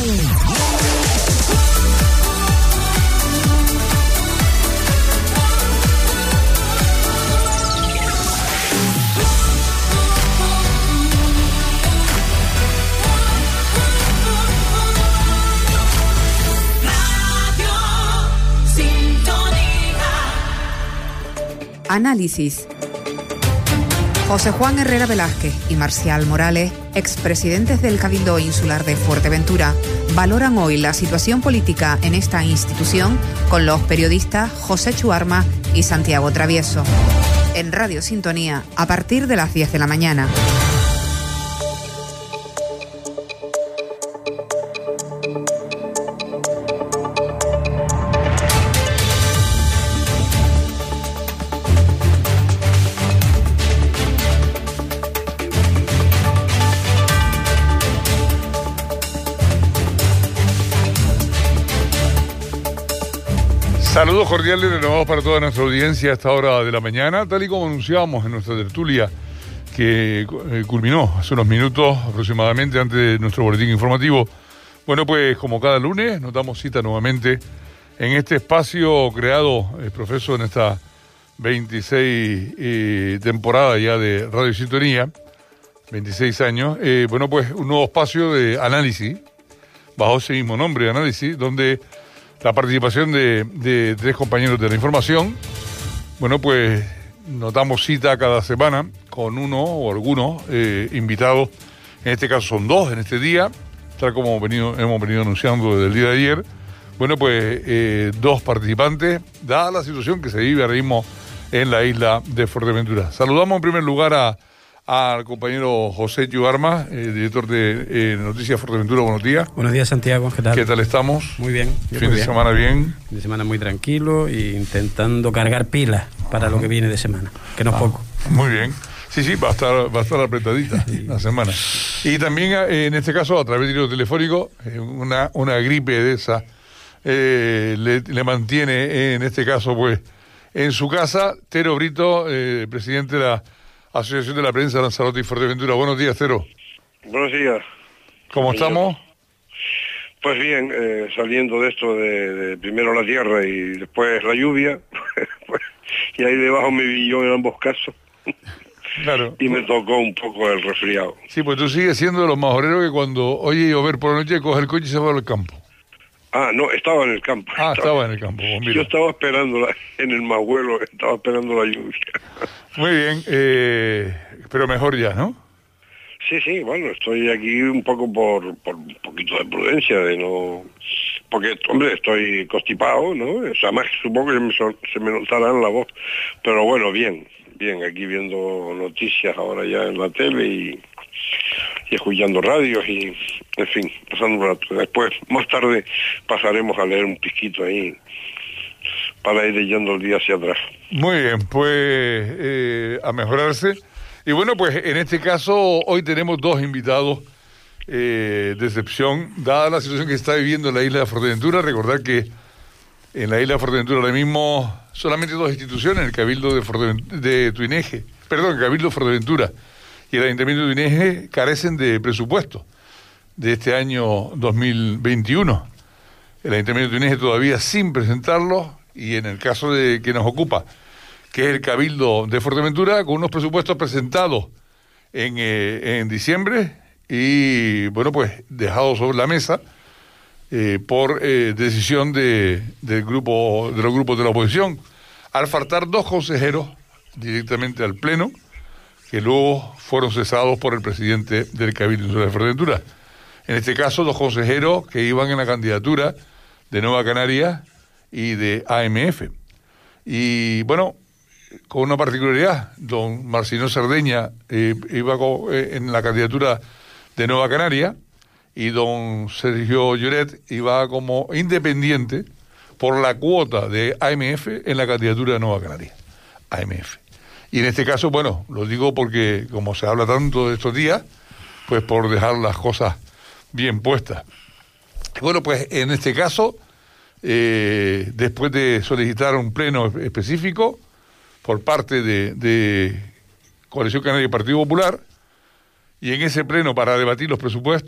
Análisis. José Juan Herrera Velázquez y Marcial Morales, expresidentes del Cabildo Insular de Fuerteventura, valoran hoy la situación política en esta institución con los periodistas José Chuarma y Santiago Travieso. En Radio Sintonía, a partir de las 10 de la mañana. Saludos cordiales renovados para toda nuestra audiencia a esta hora de la mañana, tal y como anunciábamos en nuestra tertulia que culminó hace unos minutos aproximadamente antes de nuestro boletín informativo. Bueno, pues como cada lunes nos damos cita nuevamente en este espacio creado, profesor, en esta 26 temporada ya de Radio Sintonía, 26 años. Bueno, pues un nuevo espacio de bajo ese mismo nombre, análisis, donde la participación de tres compañeros de la información. Bueno, pues nos damos cita cada semana con uno o algunos invitados. En este caso son dos en este día, tal como hemos venido anunciando desde el día de ayer. Bueno, pues dos participantes, dada la situación que se vive ahora mismo en la isla de Fuerteventura. Saludamos en primer lugar al compañero José Chuarma, director de Noticias Fuerteventura. Buenos días. Buenos días, Santiago. ¿Qué tal? ¿Qué tal estamos? Muy bien. Fin de semana bien. Fin de semana muy tranquilo e intentando cargar pilas para lo que viene de semana, que no es poco. Muy bien. Sí, va a estar apretadita la semana. Y también, en este caso, a través de hilo telefónico, una gripe de esa le mantiene, en este caso, pues, en su casa, Tero Brito, presidente de la Asociación de la Prensa Lanzarote y Fuerteventura. Buenos días, Tero. Buenos días. ¿Cómo estamos? Pues bien, saliendo de esto de primero la tierra y después la lluvia, y ahí debajo me vi yo en ambos casos. Claro. Y me tocó un poco el resfriado. Sí, pues tú sigues siendo de los majoreros que cuando oye llover por la noche coge el coche y se va al campo. Ah, no, estaba en el campo. Estaba en el campo. Yo estaba esperando en el Mahuelo, estaba esperando la lluvia. Muy bien, pero mejor ya, ¿no? Sí, bueno, estoy aquí un poco por un poquito de prudencia, de no... Porque, hombre, estoy constipado, ¿no? O sea, más supongo que se me notará en la voz. Pero bueno, bien, aquí viendo noticias ahora ya en la tele y escuchando radios y, en fin, pasando un rato. Después, más tarde, pasaremos a leer un pisquito ahí para ir leyendo el día hacia atrás. Muy bien, pues a mejorarse. Y bueno, pues en este caso hoy tenemos dos invitados de excepción, dada la situación que está viviendo en la isla de Fuerteventura. Recordar que en la isla de Fuerteventura ahora mismo solamente dos instituciones, el Cabildo de Tuineje, el Cabildo de Fuerteventura y el Ayuntamiento de Tuineje, carecen de presupuesto de este año 2021. El Ayuntamiento de Tuineje todavía sin presentarlo, y en el caso de que nos ocupa, que es el Cabildo de Fuerteventura, con unos presupuestos presentados en diciembre y, bueno, pues dejados sobre la mesa por decisión de los grupos de la oposición, al faltar dos consejeros directamente al Pleno, que luego fueron cesados por el presidente del Cabildo de Fuerteventura. En este caso, dos consejeros que iban en la candidatura de Nueva Canarias y de AMF. Y, bueno, con una particularidad, don Marcinó Cerdeña iba en la candidatura de Nueva Canaria y don Sergio Lloret iba como independiente por la cuota de AMF en la candidatura de Nueva Canaria. AMF. Y en este caso, bueno, lo digo porque como se habla tanto de estos días, pues por dejar las cosas bien puestas. Bueno, pues en este caso, después de solicitar un pleno específico por parte de Coalición Canaria y Partido Popular, y en ese pleno para debatir los presupuestos,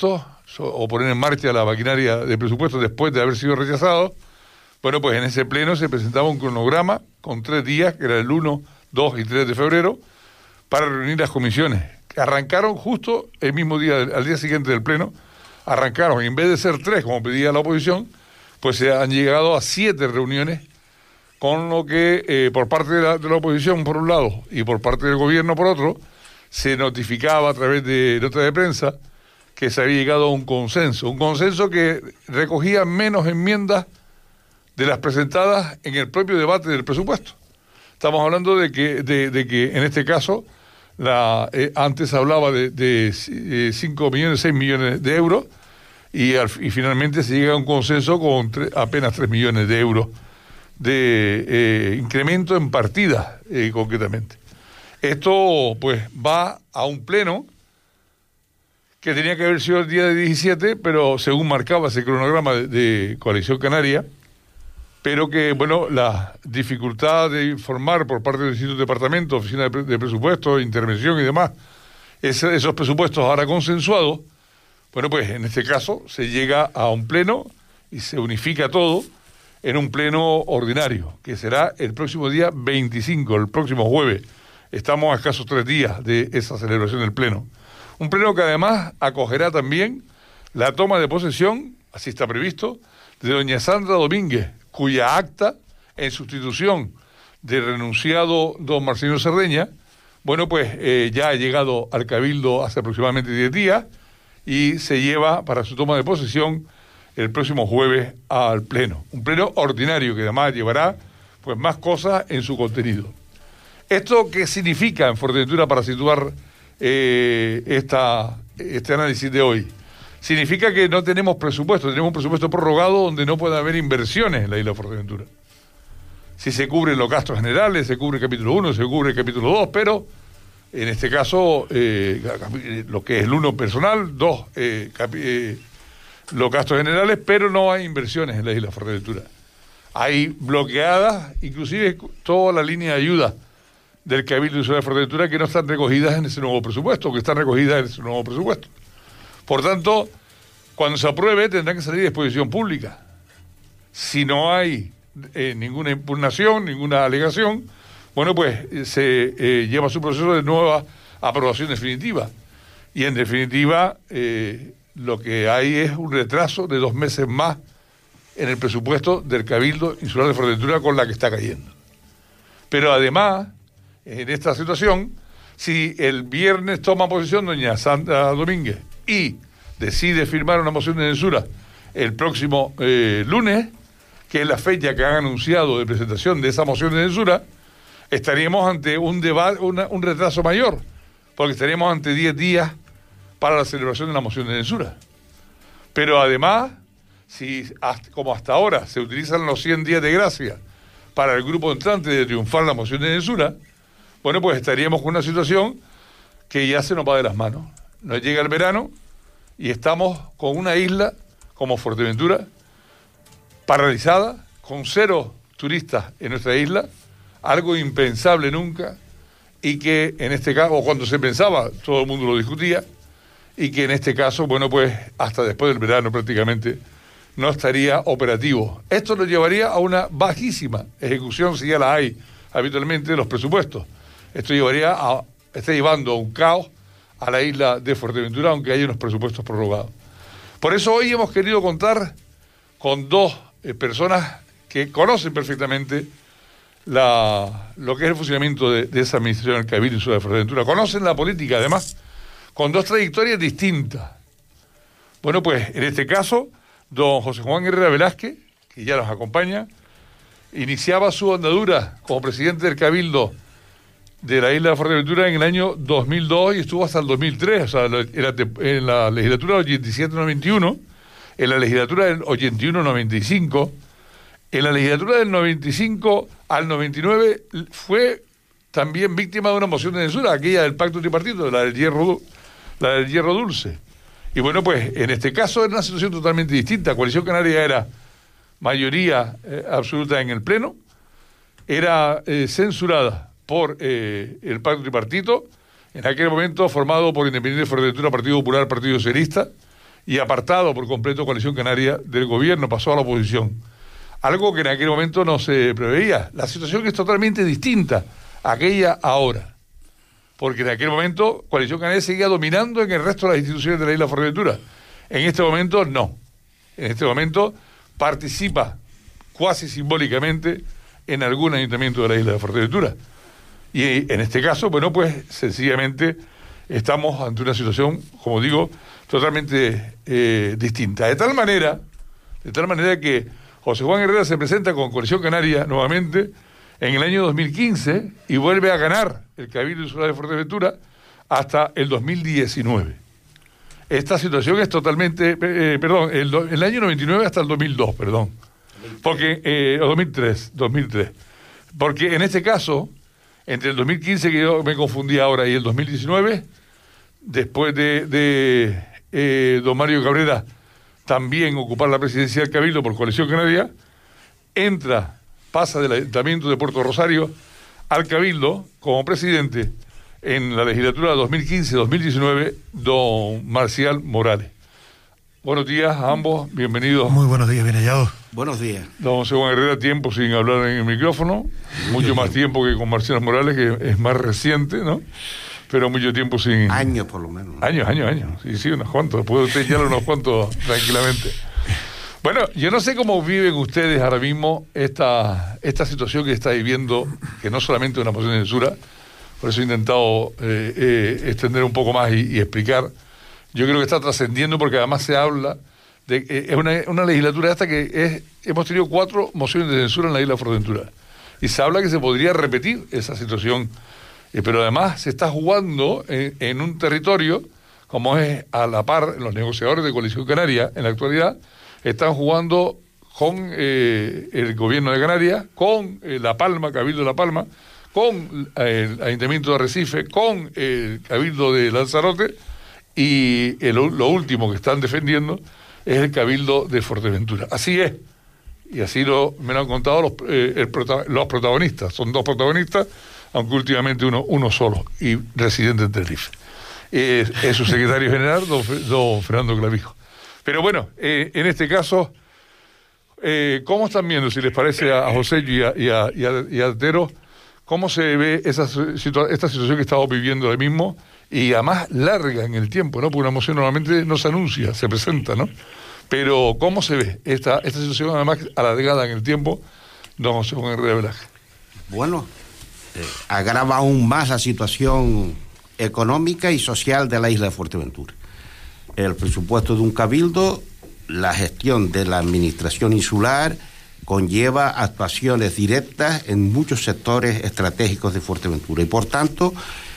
o poner en marcha la maquinaria de presupuesto después de haber sido rechazado. Bueno, pues en ese pleno se presentaba un cronograma con 3 días, que era el 1, 2 y 3 de febrero, para reunir las comisiones, que arrancaron justo el mismo día, al día siguiente del pleno, arrancaron, en vez de ser 3, como pedía la oposición, pues se han llegado a 7 reuniones, con lo que por parte de la oposición, por un lado, y por parte del gobierno, por otro, se notificaba a través de notas de prensa que se había llegado a un consenso que recogía menos enmiendas de las presentadas en el propio debate del presupuesto. Estamos hablando de que en este caso, antes hablaba de 5 millones, 6 millones de euros, y finalmente se llega a un consenso con apenas 3 millones de euros de incremento en partidas, concretamente. Esto pues va a un pleno que tenía que haber sido el día de 17, pero según marcaba ese cronograma de Coalición Canaria, pero que, bueno, la dificultad de informar por parte de distintos departamentos, oficina de presupuestos, intervención y demás, esos presupuestos ahora consensuados, bueno, pues en este caso se llega a un pleno y se unifica todo en un pleno ordinario, que será el próximo día 25, el próximo jueves. Estamos a escasos 3 días de esa celebración del pleno. Un pleno que además acogerá también la toma de posesión, así está previsto, de doña Sandra Domínguez, cuya acta, en sustitución del renunciado don Marcelino Cerdeña, bueno, pues ya ha llegado al Cabildo hace aproximadamente 10 días y se lleva para su toma de posesión el próximo jueves al pleno. Un pleno ordinario que además llevará pues más cosas en su contenido. ¿Esto qué significa en Fuerteventura para situar este análisis de hoy? Significa que no tenemos presupuesto, tenemos un presupuesto prorrogado donde no puede haber inversiones en la isla de Fuerteventura. Si se cubren los gastos generales, se cubre el capítulo 1, se cubre el capítulo 2, pero en este caso lo que es el 1 personal, 2 los gastos generales, pero no hay inversiones en la isla de Fuerteventura. Hay bloqueadas inclusive toda la línea de ayuda del Cabildo Insular de Fuerteventura que no están recogidas en ese nuevo presupuesto, que están recogidas en ese nuevo presupuesto. Por tanto, cuando se apruebe tendrá que salir a disposición pública. Si no hay ninguna impugnación, ninguna alegación, bueno, pues se lleva su proceso de nueva aprobación definitiva. Y en definitiva, lo que hay es un retraso de 2 meses más en el presupuesto del Cabildo Insular de Fuerteventura con la que está cayendo. Pero además, en esta situación, si el viernes toma posición doña Sandra Domínguez y decide firmar una moción de censura el próximo lunes, que es la fecha que han anunciado de presentación de esa moción de censura, estaríamos ante un debate, un retraso mayor, porque estaríamos ante 10 días para la celebración de la moción de censura. Pero además, si como hasta ahora se utilizan los 100 días de gracia para el grupo entrante de triunfar la moción de censura, bueno, pues estaríamos con una situación que ya se nos va de las manos. Nos llega el verano y estamos con una isla como Fuerteventura paralizada, con 0 turistas en nuestra isla, algo impensable nunca, y que en este caso, cuando se pensaba, todo el mundo lo discutía, y que en este caso, bueno, pues hasta después del verano prácticamente no estaría operativo. Esto nos llevaría a una bajísima ejecución, si ya la hay habitualmente, de los presupuestos. Esto está llevando a un caos a la isla de Fuerteventura, aunque haya unos presupuestos prorrogados. Por eso hoy hemos querido contar con 2 personas que conocen perfectamente lo que es el funcionamiento de esa administración del Cabildo Insular de Fuerteventura. Conocen la política, además, con 2 trayectorias distintas. Bueno, pues en este caso, don José Juan Herrera Velázquez, que ya nos acompaña, iniciaba su andadura como presidente del Cabildo de la isla de Fuerteventura en el año 2002 y estuvo hasta el 2003, o sea, en la legislatura del 87-91, en la legislatura del 81-95, en la legislatura del 95 al 99 fue también víctima de una moción de censura, aquella del pacto tripartito, la del hierro dulce. Y bueno, pues en este caso era una situación totalmente distinta. Coalición Canaria era mayoría absoluta en el Pleno, era censurada por el pacto tripartito, en aquel momento formado por Independiente Fuerteventura, Partido Popular, Partido Socialista, y apartado por completo Coalición Canaria del gobierno, pasó a la oposición. Algo que en aquel momento no se preveía. La situación es totalmente distinta a aquella ahora. Porque en aquel momento Coalición Canaria seguía dominando en el resto de las instituciones de la isla de Fuerteventura. En este momento no. En este momento participa cuasi simbólicamente en algún ayuntamiento de la isla de Fuerteventura. Y en este caso, bueno, pues sencillamente estamos ante una situación, como digo, totalmente distinta. De tal manera que José Juan Herrera se presenta con Coalición Canaria nuevamente en el año 2015 y vuelve a ganar el Cabildo Insular de Fuerteventura hasta el 2019. Esta situación es totalmente, el año 99 hasta el 2002, porque, 2003, porque en este caso, entre el 2015, que yo me confundí ahora, y el 2019, después de don Mario Cabrera también ocupar la presidencia del Cabildo por Coalición Canaria, pasa del Ayuntamiento de Puerto Rosario al Cabildo como presidente en la legislatura 2015-2019, don Marcial Morales. Buenos días a ambos, bienvenidos. Muy buenos días, bien hallados. Buenos días. Don José Juan Herrera, tiempo sin hablar en el micrófono, mucho más tiempo que con Marcial Morales, que es más reciente, ¿no? Pero mucho tiempo sin... Años por lo menos. Años. Sí, unos cuantos. Puede usted ya unos cuantos tranquilamente. Bueno, yo no sé cómo viven ustedes ahora mismo esta situación que está viviendo, que no solamente es una moción de censura, por eso he intentado extender un poco más y explicar. Yo creo que está trascendiendo porque además se habla de es una legislatura esta que hemos tenido 4 mociones de censura en la isla de Fuerteventura. Y se habla que se podría repetir esa situación. Pero además se está jugando en un territorio, como es a la par, los negociadores de Coalición Canaria en la actualidad, están jugando con el gobierno de Canarias, con La Palma, Cabildo de La Palma, con el Ayuntamiento de Arrecife, con el Cabildo de Lanzarote, y lo último que están defendiendo es el Cabildo de Fuerteventura. Así es, y así me lo han contado los protagonistas. Son 2 protagonistas, aunque últimamente uno solo, y residente en Tenerife. Es su secretario general, don Fernando Clavijo. Pero bueno, en este caso, ¿cómo están viendo, si les parece a José y a Altero, cómo se ve esta situación que estamos viviendo ahora mismo, y además larga en el tiempo, ¿no? Porque una moción normalmente no se anuncia, se presenta, ¿no? Pero ¿cómo se ve esta situación además alargada en el tiempo, don José Juan Herrera Velázquez? Bueno, agrava aún más la situación económica y social de la isla de Fuerteventura. El presupuesto de un cabildo, la gestión de la administración insular, conlleva actuaciones directas en muchos sectores estratégicos de Fuerteventura y por tanto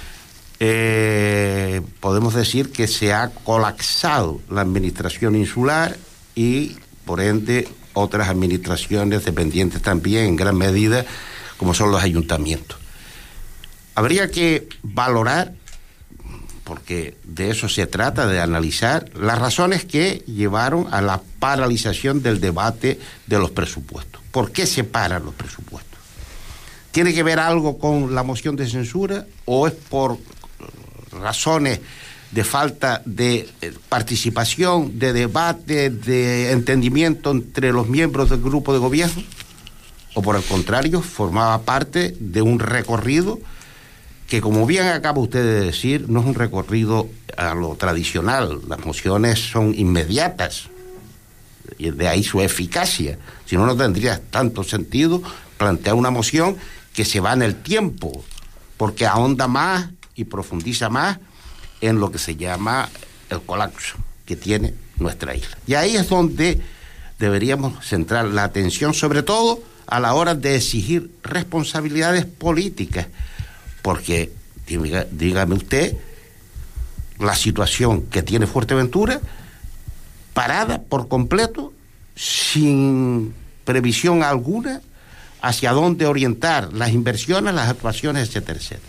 podemos decir que se ha colapsado la administración insular y por ende otras administraciones dependientes también en gran medida como son los ayuntamientos. Habría que valorar, porque de eso se trata, de analizar las razones que llevaron a la paralización del debate de los presupuestos. ¿Por qué se paran los presupuestos? ¿Tiene que ver algo con la moción de censura o es por razones de falta de participación, de debate, de entendimiento entre los miembros del grupo de gobierno? ¿O por el contrario, formaba parte de un recorrido que, como bien acaba usted de decir, no es un recorrido a lo tradicional? Las mociones son inmediatas, y de ahí su eficacia. Si no, no tendría tanto sentido plantear una moción que se va en el tiempo, porque ahonda más y profundiza más en lo que se llama el colapso que tiene nuestra isla. Y ahí es donde deberíamos centrar la atención, sobre todo a la hora de exigir responsabilidades políticas, porque, dígame usted, la situación que tiene Fuerteventura, parada por completo, sin previsión alguna, hacia dónde orientar las inversiones, las actuaciones, etcétera, etcétera.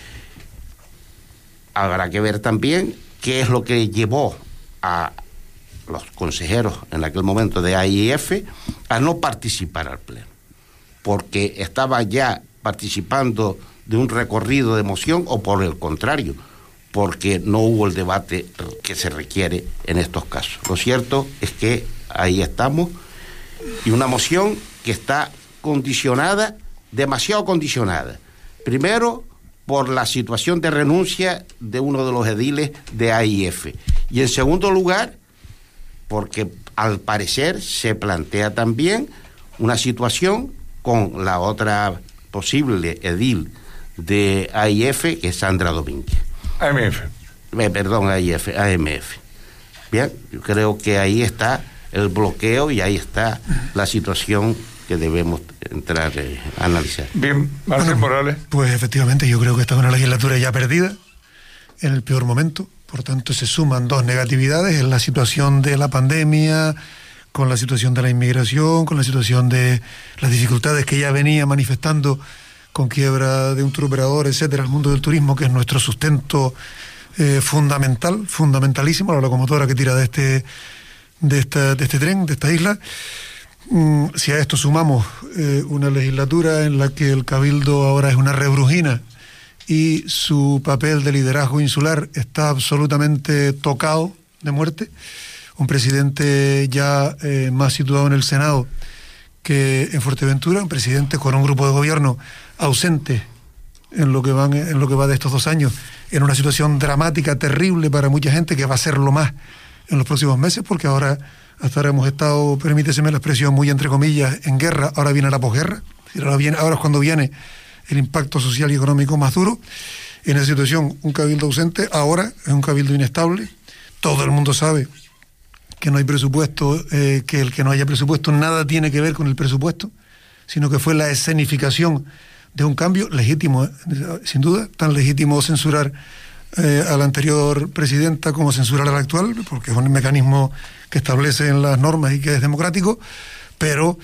Habrá que ver también qué es lo que llevó a los consejeros en aquel momento de AIF a no participar al pleno, porque estaba ya participando de un recorrido de moción, o por el contrario, porque no hubo el debate que se requiere en estos casos. Lo cierto es que ahí estamos, y una moción que está condicionada, demasiado condicionada. Primero, por la situación de renuncia de uno de los ediles de AIF. Y en segundo lugar, porque al parecer se plantea también una situación con la otra posible edil de AIF, que es Sandra Domínguez. AMF. AMF. Bien, yo creo que ahí está el bloqueo y ahí está la situación que debemos entrar a analizar. Bien, Marcel Morales. Pues efectivamente yo creo que esta es una legislatura ya perdida, en el peor momento. Por tanto, se suman dos negatividades: en la situación de la pandemia, con la situación de la inmigración, con la situación de las dificultades que ya venía manifestando con quiebra de un turoperador, etcétera, el mundo del turismo, que es nuestro sustento fundamentalísimo, la locomotora que tira de este tren, de esta isla. Si a esto sumamos una legislatura en la que el Cabildo ahora es una rebrujina y su papel de liderazgo insular está absolutamente tocado de muerte, un presidente ya más situado en el Senado que en Fuerteventura, un presidente con un grupo de gobierno ausente en lo que va de estos 2 años, en una situación dramática, terrible para mucha gente, que va a ser lo más en los próximos meses, porque hasta ahora hemos estado, permíteseme la expresión muy entre comillas, en guerra. Ahora viene la posguerra, ahora es cuando viene el impacto social y económico más duro. En esa situación, un cabildo ausente ahora es un cabildo inestable. Todo el mundo sabe que no hay presupuesto, que el que no haya presupuesto nada tiene que ver con el presupuesto, sino que fue la escenificación de un cambio legítimo, sin duda, tan legítimo censurar a la anterior presidenta como censurar a la actual, porque es un mecanismo que establece en las normas y que es democrático, pero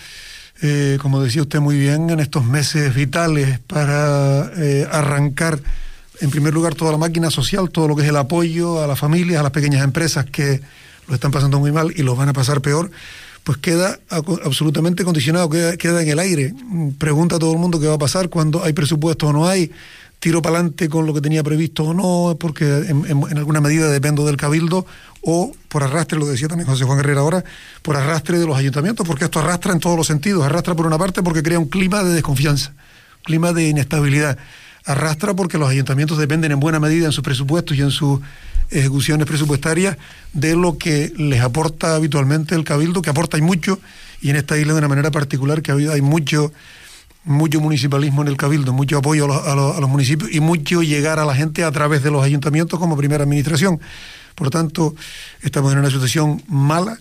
como decía usted muy bien, en estos meses vitales para arrancar en primer lugar toda la máquina social, todo lo que es el apoyo a las familias, a las pequeñas empresas que lo están pasando muy mal y los van a pasar peor, pues queda absolutamente condicionado, queda en el aire. Pregunta a todo el mundo qué va a pasar cuando hay presupuesto o no hay, tiro para adelante con lo que tenía previsto o no, porque en alguna medida dependo del Cabildo, o por arrastre, lo decía también José Juan Herrera ahora, por arrastre de los ayuntamientos, porque esto arrastra en todos los sentidos. Arrastra por una parte porque crea un clima de desconfianza, clima de inestabilidad. Arrastra porque los ayuntamientos dependen en buena medida en sus presupuestos y en sus ejecuciones presupuestarias de lo que les aporta habitualmente el Cabildo, que aporta y mucho, y en esta isla de una manera particular, que hay mucho municipalismo en el Cabildo, mucho apoyo a los municipios y mucho llegar a la gente a través de los ayuntamientos como primera administración. Por tanto, estamos en una situación mala,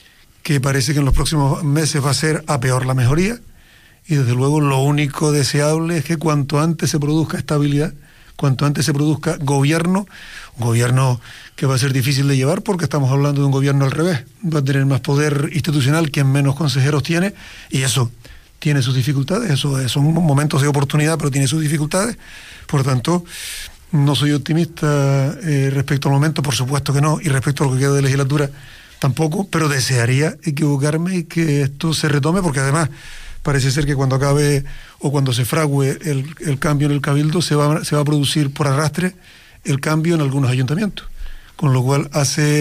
que parece que en los próximos meses va a ser a peor la mejoría, y desde luego lo único deseable es que cuanto antes se produzca estabilidad, cuanto antes se produzca un gobierno que va a ser difícil de llevar, porque estamos hablando de un gobierno al revés, va a tener más poder institucional, quien menos consejeros tiene, y eso tiene sus dificultades, eso son momentos de oportunidad, pero tiene sus dificultades. Por tanto, no soy optimista respecto al momento, por supuesto que no, y respecto a lo que queda de legislatura tampoco, pero desearía equivocarme y que esto se retome, porque además parece ser que cuando acabe o cuando se frague el cambio en el Cabildo se va a producir por arrastre el cambio en algunos ayuntamientos, con lo cual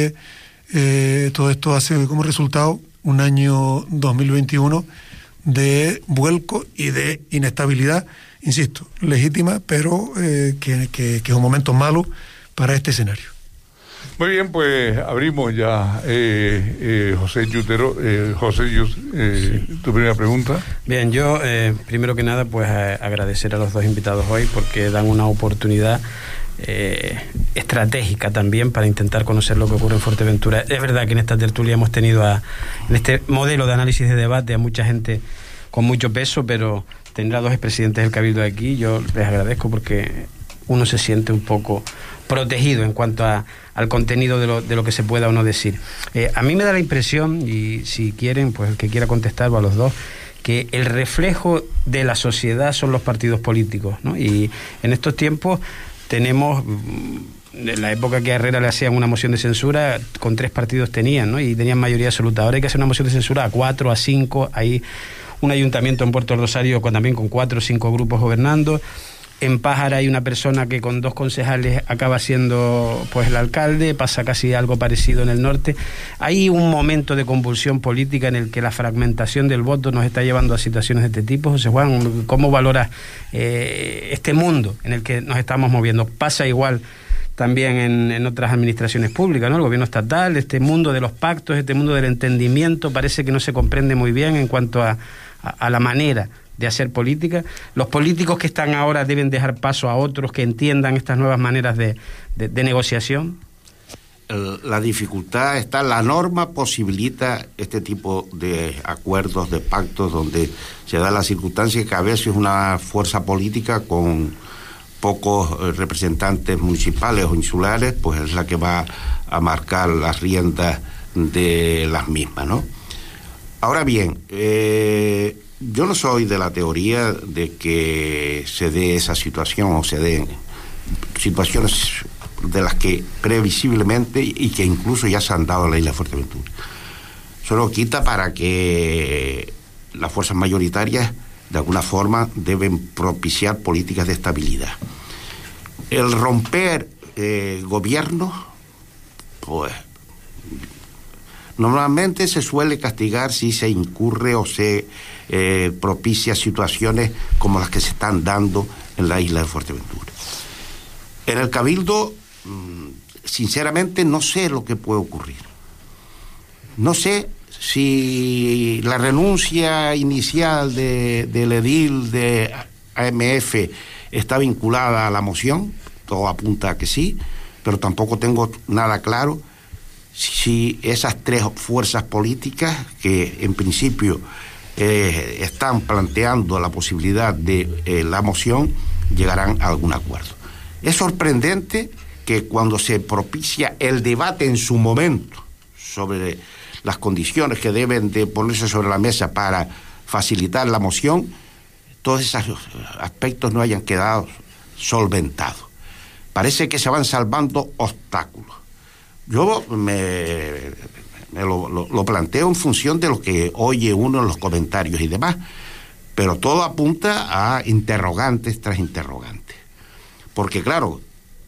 todo esto hace como resultado un año 2021 de vuelco y de inestabilidad, insisto, legítima, pero que es un momento malo para este escenario. Muy bien, pues abrimos ya, José Yutero. Sí. Tu primera pregunta. Bien, yo primero que nada pues agradecer a los dos invitados hoy, porque dan una oportunidad estratégica también para intentar conocer lo que ocurre en Fuerteventura. Es verdad que en esta tertulia hemos tenido en este modelo de análisis de debate a mucha gente con mucho peso, pero tener a dos expresidentes del Cabildo aquí, yo les agradezco, porque uno se siente un poco protegido en cuanto al contenido de lo que se pueda o no decir. A mí me da la impresión, y si quieren, pues el que quiera contestar a los dos, que el reflejo de la sociedad son los partidos políticos, ¿no? Y en estos tiempos tenemos, en la época que a Herrera le hacían una moción de censura, con 3 partidos tenían, ¿no? Y tenían mayoría absoluta. Ahora hay que hacer una moción de censura a 4, a 5, hay un ayuntamiento en Puerto Rosario también con 4 o 5 grupos gobernando. En Pájara hay una persona que con 2 concejales acaba siendo pues el alcalde, pasa casi algo parecido en el norte. Hay un momento de convulsión política en el que la fragmentación del voto nos está llevando a situaciones de este tipo. José Juan, ¿cómo valoras este mundo en el que nos estamos moviendo? Pasa igual también en otras administraciones públicas, ¿no? El gobierno estatal, este mundo de los pactos, este mundo del entendimiento, parece que no se comprende muy bien en cuanto a la manera de hacer política. Los políticos que están ahora deben dejar paso a otros que entiendan estas nuevas maneras de negociación. La dificultad está, la norma posibilita este tipo de acuerdos, de pactos, donde se da la circunstancia que a veces una fuerza política con pocos representantes municipales o insulares, pues es la que va a marcar las riendas de las mismas, ¿no? Ahora bien, yo no soy de la teoría de que se dé esa situación o se den situaciones de las que previsiblemente y que incluso ya se han dado en la isla de Fuerteventura. Solo quita para que las fuerzas mayoritarias de alguna forma deben propiciar políticas de estabilidad. El romper gobiernos, pues normalmente se suele castigar si se incurre o se propicia situaciones como las que se están dando en la isla de Fuerteventura. En el Cabildo, sinceramente, no sé lo que puede ocurrir. No sé si la renuncia inicial del edil de AMF está vinculada a la moción, todo apunta a que sí, pero tampoco tengo nada claro si esas 3 fuerzas políticas que en principio están planteando la posibilidad de la moción llegarán a algún acuerdo. Es sorprendente que cuando se propicia el debate en su momento sobre las condiciones que deben de ponerse sobre la mesa para facilitar la moción, todos esos aspectos no hayan quedado solventados. Parece que se van salvando obstáculos. Yo lo planteo en función de lo que oye uno en los comentarios y demás, pero todo apunta a interrogantes tras interrogantes. Porque claro,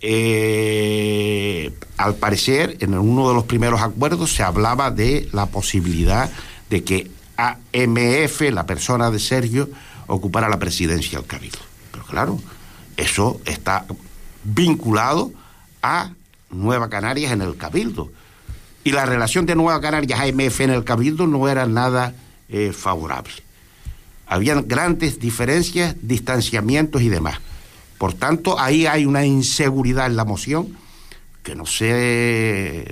al parecer en uno de los primeros acuerdos se hablaba de la posibilidad de que AMF, la persona de Sergio, ocupara la presidencia del Cabildo. Pero claro, eso está vinculado a Nueva Canarias en el Cabildo. Y la relación de Nueva Canarias AMF en el Cabildo no era nada favorable. Habían grandes diferencias, distanciamientos y demás. Por tanto, ahí hay una inseguridad en la moción que no se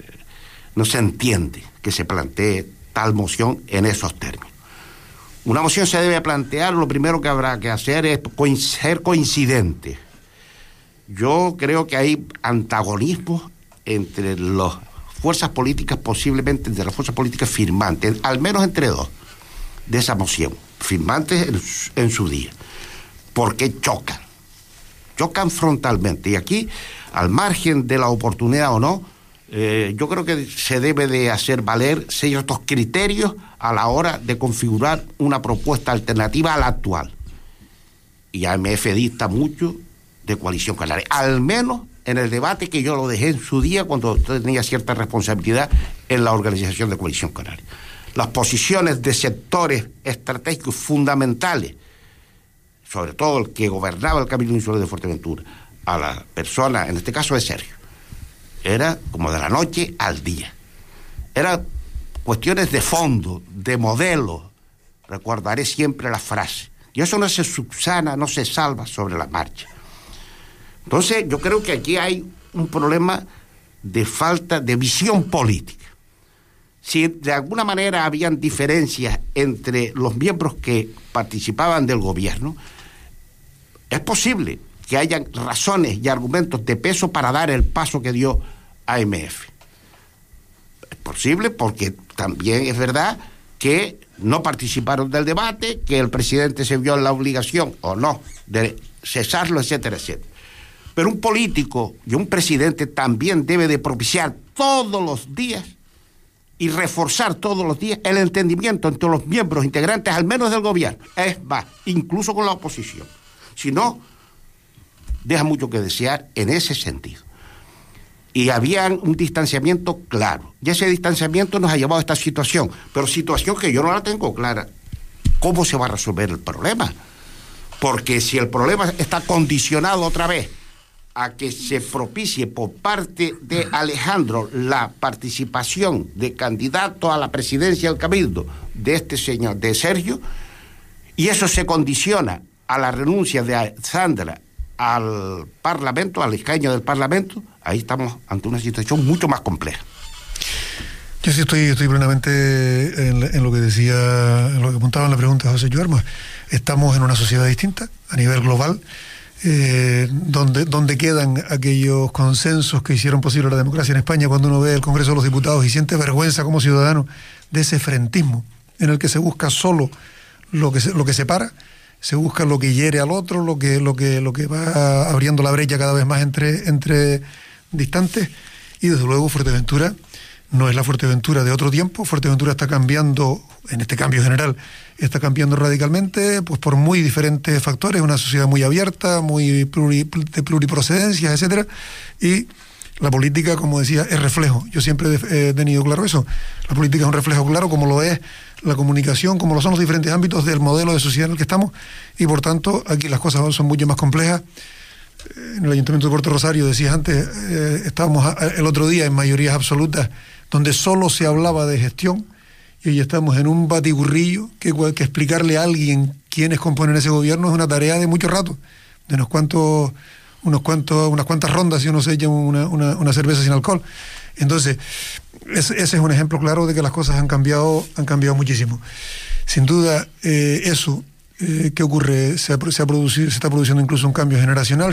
entiende que se plantee tal moción en esos términos. Una moción se debe plantear, lo primero que habrá que hacer es ser coincidente. Yo creo que hay antagonismos entre las fuerzas políticas, posiblemente entre las fuerzas políticas firmantes, al menos entre 2 de esa moción, firmantes en su día, porque chocan frontalmente. Y aquí, al margen de la oportunidad o no, yo creo que se debe de hacer valer ciertos criterios a la hora de configurar una propuesta alternativa a la actual. Y AMF dista mucho de Coalición Canaria, al menos en el debate que yo lo dejé en su día cuando tenía cierta responsabilidad en la organización de Coalición Canaria. Las posiciones de sectores estratégicos fundamentales, sobre todo el que gobernaba el Cabildo Insular de Fuerteventura, a la persona, en este caso de Sergio, era como de la noche al día. Eran cuestiones de fondo, de modelo. Recordaré siempre la frase. Y eso no se subsana, no se salva sobre la marcha. Entonces, yo creo que aquí hay un problema de falta de visión política. Si de alguna manera habían diferencias entre los miembros que participaban del gobierno, es posible que hayan razones y argumentos de peso para dar el paso que dio AMF. Es posible porque también es verdad que no participaron del debate, que el presidente se vio en la obligación, o no, de cesarlo, etcétera, etcétera. Pero un político y un presidente también debe de propiciar todos los días y reforzar todos los días el entendimiento entre los miembros integrantes, al menos del gobierno, es más, incluso con la oposición. Si no, deja mucho que desear en ese sentido. Y había un distanciamiento claro. Y ese distanciamiento nos ha llevado a esta situación, pero situación que yo no la tengo clara. ¿Cómo se va a resolver el problema? Porque si el problema está condicionado otra vez a que se propicie por parte de Alejandro la participación de candidato a la presidencia del Cabildo de este señor, de Sergio, y eso se condiciona a la renuncia de Sandra al Parlamento, al escaño del Parlamento, ahí estamos ante una situación mucho más compleja. Yo sí estoy plenamente en lo que decía, en lo que apuntaba en la pregunta de José Lluerma. Estamos en una sociedad distinta a nivel global, donde quedan aquellos consensos que hicieron posible la democracia en España, cuando uno ve el Congreso de los Diputados y siente vergüenza como ciudadano de ese frentismo en el que se busca solo lo que separa, se busca lo que hiere al otro, lo que va abriendo la brecha cada vez más entre distantes. Y desde luego Fuerteventura no es la Fuerteventura de otro tiempo. Fuerteventura está cambiando, en este cambio general, está cambiando radicalmente, pues por muy diferentes factores, una sociedad muy abierta, muy de pluriprocedencias, etcétera, y la política, como decía, es reflejo. Yo siempre he tenido claro eso. La política es un reflejo claro, como lo es la comunicación, como lo son los diferentes ámbitos del modelo de sociedad en el que estamos, y por tanto aquí las cosas son mucho más complejas. En el Ayuntamiento de Puerto Rosario, decías antes, estábamos el otro día en mayorías absolutas, donde solo se hablaba de gestión, y hoy estamos en un batiburrillo que explicarle a alguien quiénes componen ese gobierno es una tarea de mucho rato, de unas cuantas rondas si uno se echa una cerveza sin alcohol. Entonces, ese es un ejemplo claro de que las cosas han cambiado muchísimo. Sin duda, eso ¿qué ocurre? Se está produciendo incluso un cambio generacional,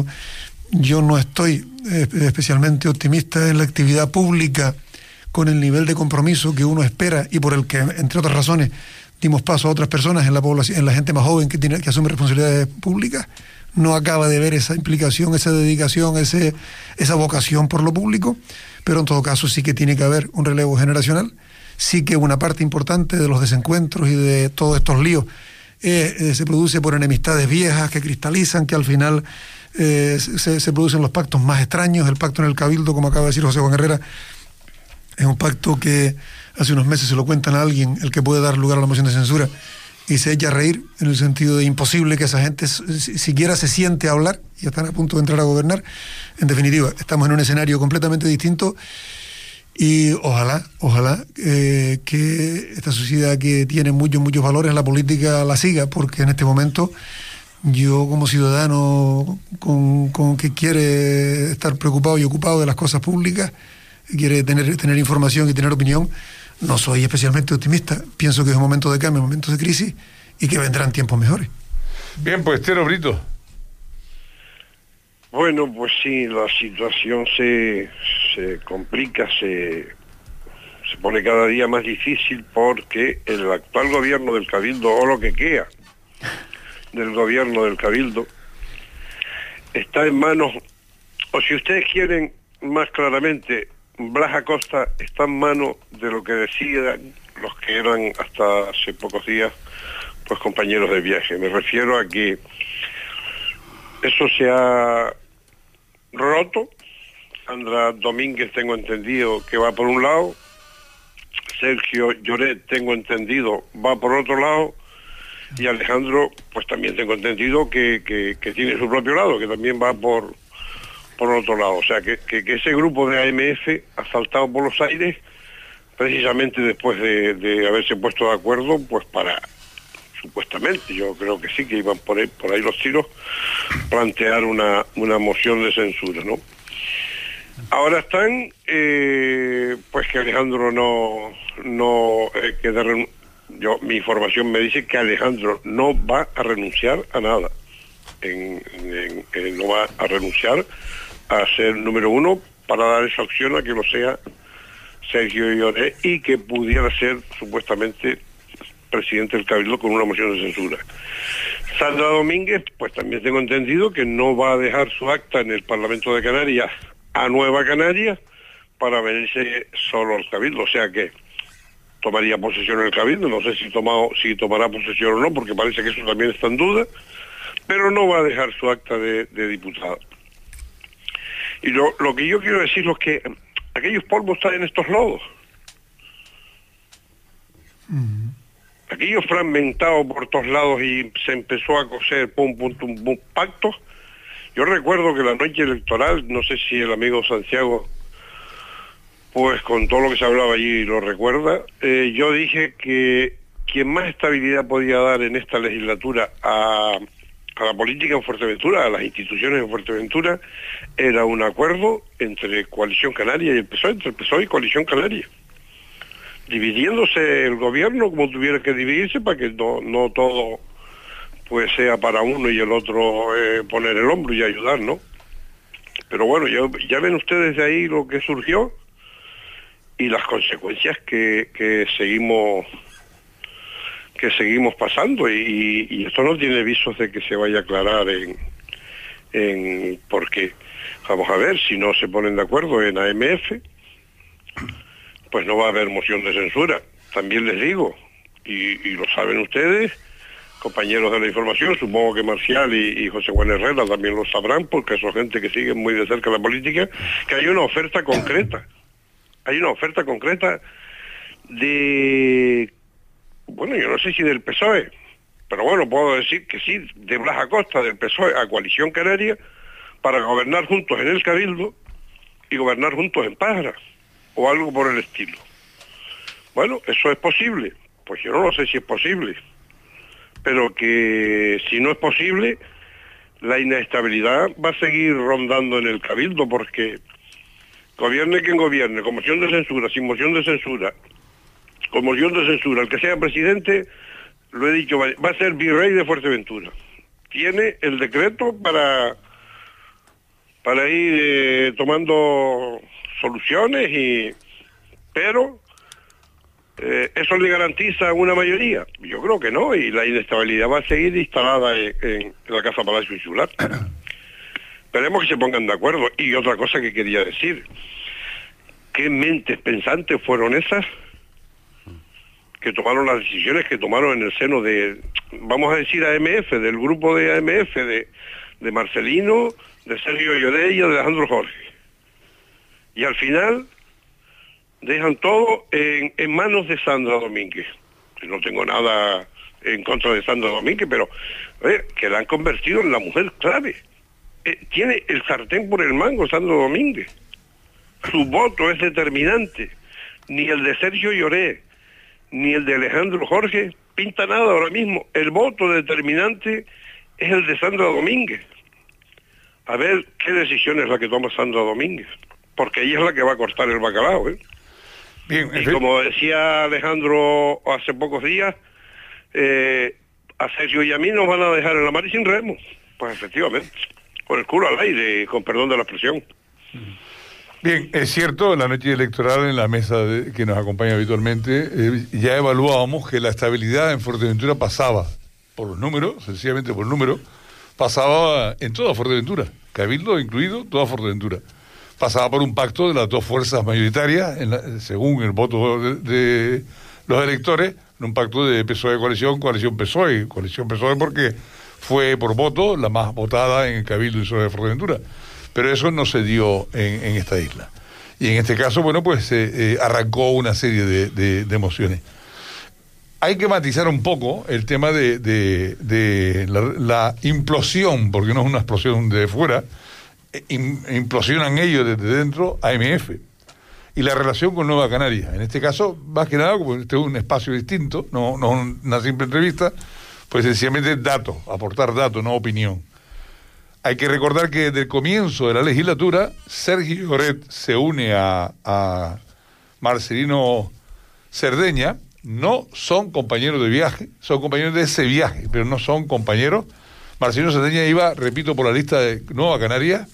yo no estoy especialmente optimista en la actividad pública con el nivel de compromiso que uno espera y por el que, entre otras razones, dimos paso a otras personas en la población, en la gente más joven que asume responsabilidades públicas. No acaba de ver esa implicación, esa dedicación, esa vocación por lo público, pero en todo caso sí que tiene que haber un relevo generacional, sí que una parte importante de los desencuentros y de todos estos líos se produce por enemistades viejas que cristalizan, que al final se producen los pactos más extraños. El pacto en el Cabildo, como acaba de decir José Juan Herrera, es un pacto que hace unos meses se lo cuentan a alguien, el que puede dar lugar a la moción de censura, y se echa a reír, en el sentido de imposible que esa gente siquiera se siente a hablar, y están a punto de entrar a gobernar. En definitiva, estamos en un escenario completamente distinto, y ojalá que esta sociedad que tiene muchos valores, la política la siga, porque en este momento yo, como ciudadano con que quiere estar preocupado y ocupado de las cosas públicas, quiere tener información y tener opinión, no soy especialmente optimista. Pienso que es un momento de cambio, un momento de crisis, y que vendrán tiempos mejores. Bien, pues Tero Brito. Bueno, pues sí, la situación se complica, se pone cada día más difícil, porque el actual gobierno del Cabildo, o lo que queda del gobierno del Cabildo, está en manos, o si ustedes quieren más claramente, Blas Acosta está en manos de lo que decían los que eran hasta hace pocos días pues compañeros de viaje. Me refiero a que eso se ha roto. Sandra Domínguez, tengo entendido que va por un lado, Sergio Lloret, tengo entendido, va por otro lado, y Alejandro, pues también tengo entendido que tiene su propio lado, que también va por otro lado. O sea, que ese grupo de AMF ha saltado por los aires precisamente después de haberse puesto de acuerdo, pues para, supuestamente, yo creo que sí, que iban por ahí los tiros, plantear una moción de censura, ¿no? Ahora están, pues que Alejandro mi información me dice que Alejandro no va a renunciar a nada, no va a renunciar a ser número uno, para dar esa opción a que lo sea Sergio Lloret, y que pudiera ser supuestamente presidente del Cabildo con una moción de censura. Sandra Domínguez, pues también tengo entendido que no va a dejar su acta en el Parlamento de Canarias a Nueva Canarias para venirse solo al Cabildo, o sea que tomaría posesión en el Cabildo. No sé si tomará posesión o no, porque parece que eso también está en duda, pero no va a dejar su acta de diputado. Y lo que yo quiero decir es que aquellos polvos traen estos lodos. Aquellos fragmentados por todos lados y se empezó a coser pactos. Yo recuerdo que la noche electoral, no sé si el amigo Santiago, pues con todo lo que se hablaba allí lo recuerda, yo dije que quien más estabilidad podía dar en esta legislatura a la política en Fuerteventura, a las instituciones en Fuerteventura, era un acuerdo entre Coalición Canaria y el PSOE, entre el PSOE y Coalición Canaria, dividiéndose el gobierno como tuviera que dividirse para que no todo pues sea para uno y el otro poner el hombro y ayudar, ¿no? Pero bueno, ya ven ustedes de ahí lo que surgió y las consecuencias que seguimos pasando, y esto no tiene visos de que se vaya a aclarar en porque vamos a ver, si no se ponen de acuerdo en AMF, pues no va a haber moción de censura. También les digo, y lo saben ustedes, compañeros de la información, supongo que Marcial y José Juan Herrera también lo sabrán, porque son gente que sigue muy de cerca la política, que hay una oferta concreta. Hay una oferta concreta de, bueno, yo no sé si del PSOE, pero bueno, puedo decir que sí, de Blas Acosta, del PSOE a Coalición Canaria, para gobernar juntos en el Cabildo y gobernar juntos en Pájara, o algo por el estilo. Bueno, ¿eso es posible? Pues yo no lo sé si es posible, pero que si no es posible, la inestabilidad va a seguir rondando en el Cabildo, porque gobierne quien gobierne, con moción de censura, sin moción de censura, con moción de censura, el que sea presidente, lo he dicho, va a ser virrey de Fuerteventura. Tiene el decreto para ir tomando soluciones, pero ¿eso le garantiza una mayoría? Yo creo que no, y la inestabilidad va a seguir instalada en la Casa Palacio Insular. Esperemos que se pongan de acuerdo. Y otra cosa que quería decir, ¿qué mentes pensantes fueron esas que tomaron las decisiones que tomaron en el seno de, vamos a decir, AMF, del grupo de AMF, de Marcelino, de Sergio Lloré y de Alejandro Jorge? Y al final dejan todo en manos de Sandra Domínguez. No tengo nada en contra de Sandra Domínguez, pero que la han convertido en la mujer clave. Tiene el sartén por el mango Sandra Domínguez. Su voto es determinante. Ni el de Sergio Lloré, ni el de Alejandro Jorge pinta nada ahora mismo. El voto determinante es el de Sandra Domínguez. A ver qué decisión es la que toma Sandra Domínguez, porque ella es la que va a cortar el bacalao, ¿eh? Bien, y como decía Alejandro hace pocos días, a Sergio y a mí nos van a dejar en la mar y sin remo. Pues efectivamente, con el culo al aire, con perdón de la expresión. Bien, es cierto, en la noche electoral, en la mesa que nos acompaña habitualmente, ya evaluábamos que la estabilidad en Fuerteventura pasaba por los números, sencillamente por el número, pasaba en toda Fuerteventura, Cabildo incluido, toda Fuerteventura. Pasaba por un pacto de las dos fuerzas mayoritarias, según el voto de los electores, en un pacto de PSOE coalición PSOE porque fue por voto la más votada en el Cabildo y de Fuerteventura. Pero eso no se dio en esta isla. Y en este caso, bueno, pues arrancó una serie de mociones. Hay que matizar un poco el tema de la implosión, porque no es una explosión de fuera, implosionan ellos desde dentro AMF y la relación con Nueva Canaria. En este caso, más que nada, como este es un espacio distinto, no una simple entrevista, pues sencillamente datos, aportar datos, no opinión. Hay que recordar que desde el comienzo de la legislatura, Sergio Lloret se une a Marcelino Cerdeña. No son compañeros de viaje, son compañeros de ese viaje, pero no son compañeros. Marcelino Cerdeña iba, repito, por la lista de Nueva Canaria,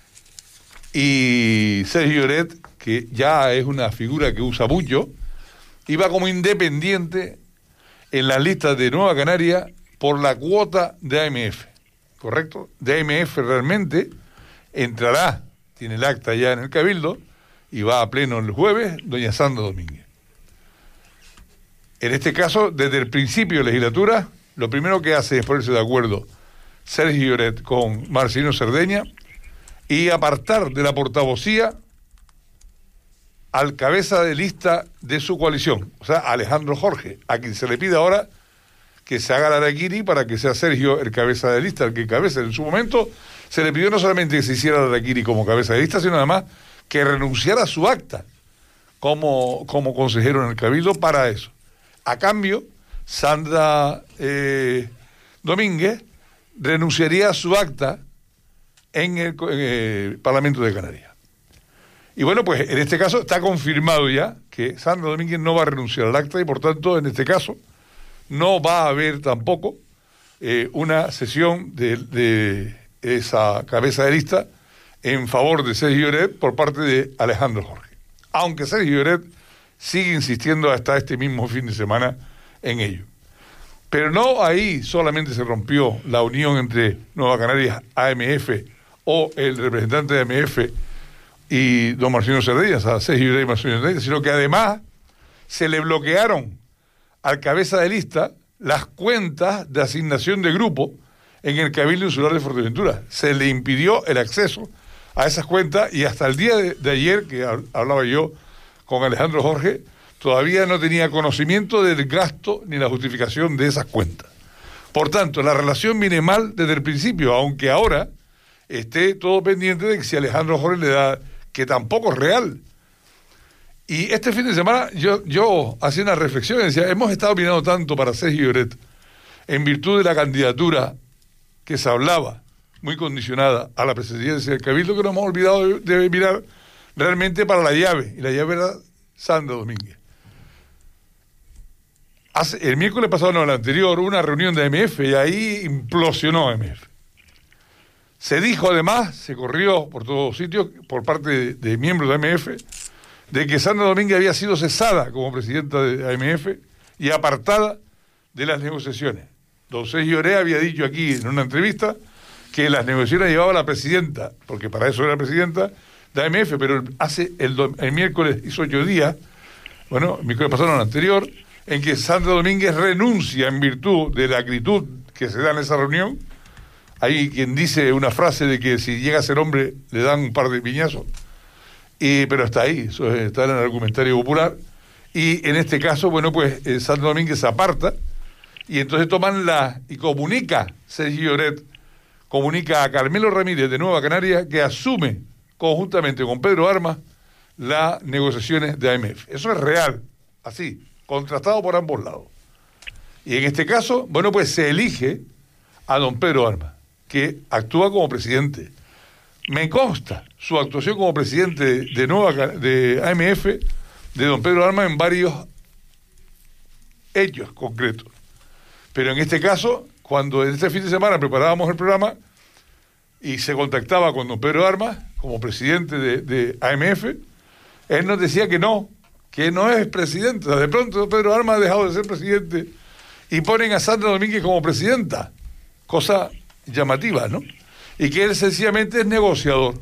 y Sergio Lloret, que ya es una figura que usa mucho, iba como independiente en la lista de Nueva Canaria por la cuota de AMF, ¿correcto? De AMF realmente entrará, tiene el acta ya en el Cabildo, y va a pleno el jueves, doña Sandra Domínguez. En este caso, desde el principio de legislatura, lo primero que hace es ponerse de acuerdo Sergio Lloret con Marcelino Cerdeña y apartar de la portavocía al cabeza de lista de su coalición, o sea, Alejandro Jorge, a quien se le pide ahora que se haga la araquiri para que sea Sergio el cabeza de lista, el que cabeza. En su momento se le pidió no solamente que se hiciera la araquiri como cabeza de lista, sino además que renunciara a su acta como consejero en el Cabildo para eso. A cambio, Sandra Domínguez renunciaría a su acta en el Parlamento de Canarias. Y bueno, pues en este caso está confirmado ya que Sandra Domínguez no va a renunciar al acta y por tanto en este caso no va a haber tampoco una sesión de esa cabeza de lista en favor de Sergio Lloret por parte de Alejandro Jorge. Aunque Sergio Lloret sigue insistiendo hasta este mismo fin de semana en ello. Pero no ahí solamente se rompió la unión entre Nueva Canarias, AMF o el representante de AMF y don Marcelino Cerdeña, o sea, Sergio Lloret y Marcelino Cerdeña, sino que además se le bloquearon al cabeza de lista las cuentas de asignación de grupo en el Cabildo Insular de Fuerteventura. Se le impidió el acceso a esas cuentas y hasta el día de ayer, que hablaba yo con Alejandro Jorge, todavía no tenía conocimiento del gasto ni la justificación de esas cuentas. Por tanto, la relación viene mal desde el principio, aunque ahora esté todo pendiente de que si Alejandro Jorge le da, que tampoco es real. Y este fin de semana yo hacía una reflexión y decía, hemos estado mirando tanto para Sergio Lloret en virtud de la candidatura que se hablaba, muy condicionada a la presidencia del Cabildo, que nos hemos olvidado de mirar realmente para la llave, y la llave era Sandra Domínguez. El miércoles pasado, no, el anterior, hubo una reunión de AMF y ahí implosionó AMF. Se dijo además, se corrió por todos sitios, por parte de miembros de AMF, de que Sandra Domínguez había sido cesada como presidenta de AMF y apartada de las negociaciones. Don Sergio Lloret había dicho aquí en una entrevista que las negociaciones llevaba la presidenta, porque para eso era presidenta de AMF, pero el miércoles hizo 8 días, bueno, el miércoles pasado, el anterior, en que Sandra Domínguez renuncia en virtud de la acritud que se da en esa reunión. Hay quien dice una frase de que si llega a ser hombre le dan un par de piñazos, pero está ahí, eso está en el argumentario popular, y en este caso, bueno, pues Sandra Domínguez se aparta, y entonces y comunica Sergio Lloret, comunica a Carmelo Ramírez de Nueva Canaria que asume conjuntamente con Pedro Armas las negociaciones de AMF. Eso es real, así, contrastado por ambos lados. Y en este caso, bueno, pues se elige a don Pedro Armas, que actúa como presidente. Me consta su actuación como presidente de AMF, de don Pedro Armas, en varios hechos concretos. Pero en este caso, cuando en este fin de semana preparábamos el programa y se contactaba con don Pedro Armas, como presidente de AMF, él nos decía que no es presidente. O sea, de pronto don Pedro Armas ha dejado de ser presidente y ponen a Sandra Domínguez como presidenta. Cosa llamativa, ¿no? Y que él sencillamente es negociador. O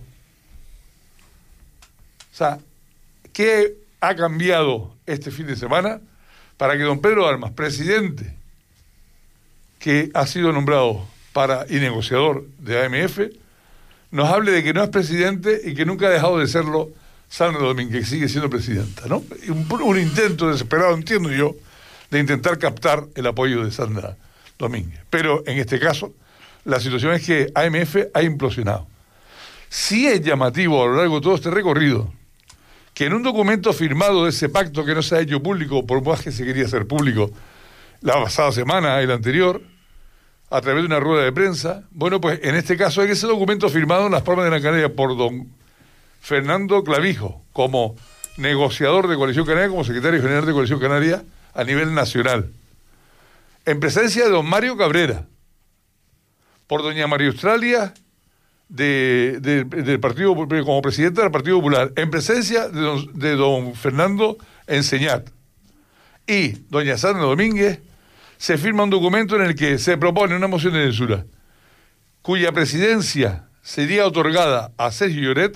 sea, ¿qué ha cambiado este fin de semana para que don Pedro Armas, presidente, que ha sido nombrado y negociador de AMF, nos hable de que no es presidente y que nunca ha dejado de serlo Sandra Domínguez, que sigue siendo presidenta, ¿no? Un intento desesperado, entiendo yo, de intentar captar el apoyo de Sandra Domínguez. Pero en este caso, la situación es que AMF ha implosionado. Sí es llamativo a lo largo de todo este recorrido que en un documento firmado de ese pacto que no se ha hecho público, por más que se quería hacer público la pasada semana y la anterior, a través de una rueda de prensa, bueno, pues en este caso hay ese documento firmado en las Palmas de Gran Canaria por don Fernando Clavijo, como negociador de Coalición Canaria, como secretario general de Coalición Canaria a nivel nacional, en presencia de don Mario Cabrera, por doña María Australia del Partido, como presidenta del Partido Popular, en presencia de don Fernando Enseñat y doña Sandra Domínguez, se firma un documento en el que se propone una moción de censura cuya presidencia sería otorgada a Sergio Lloret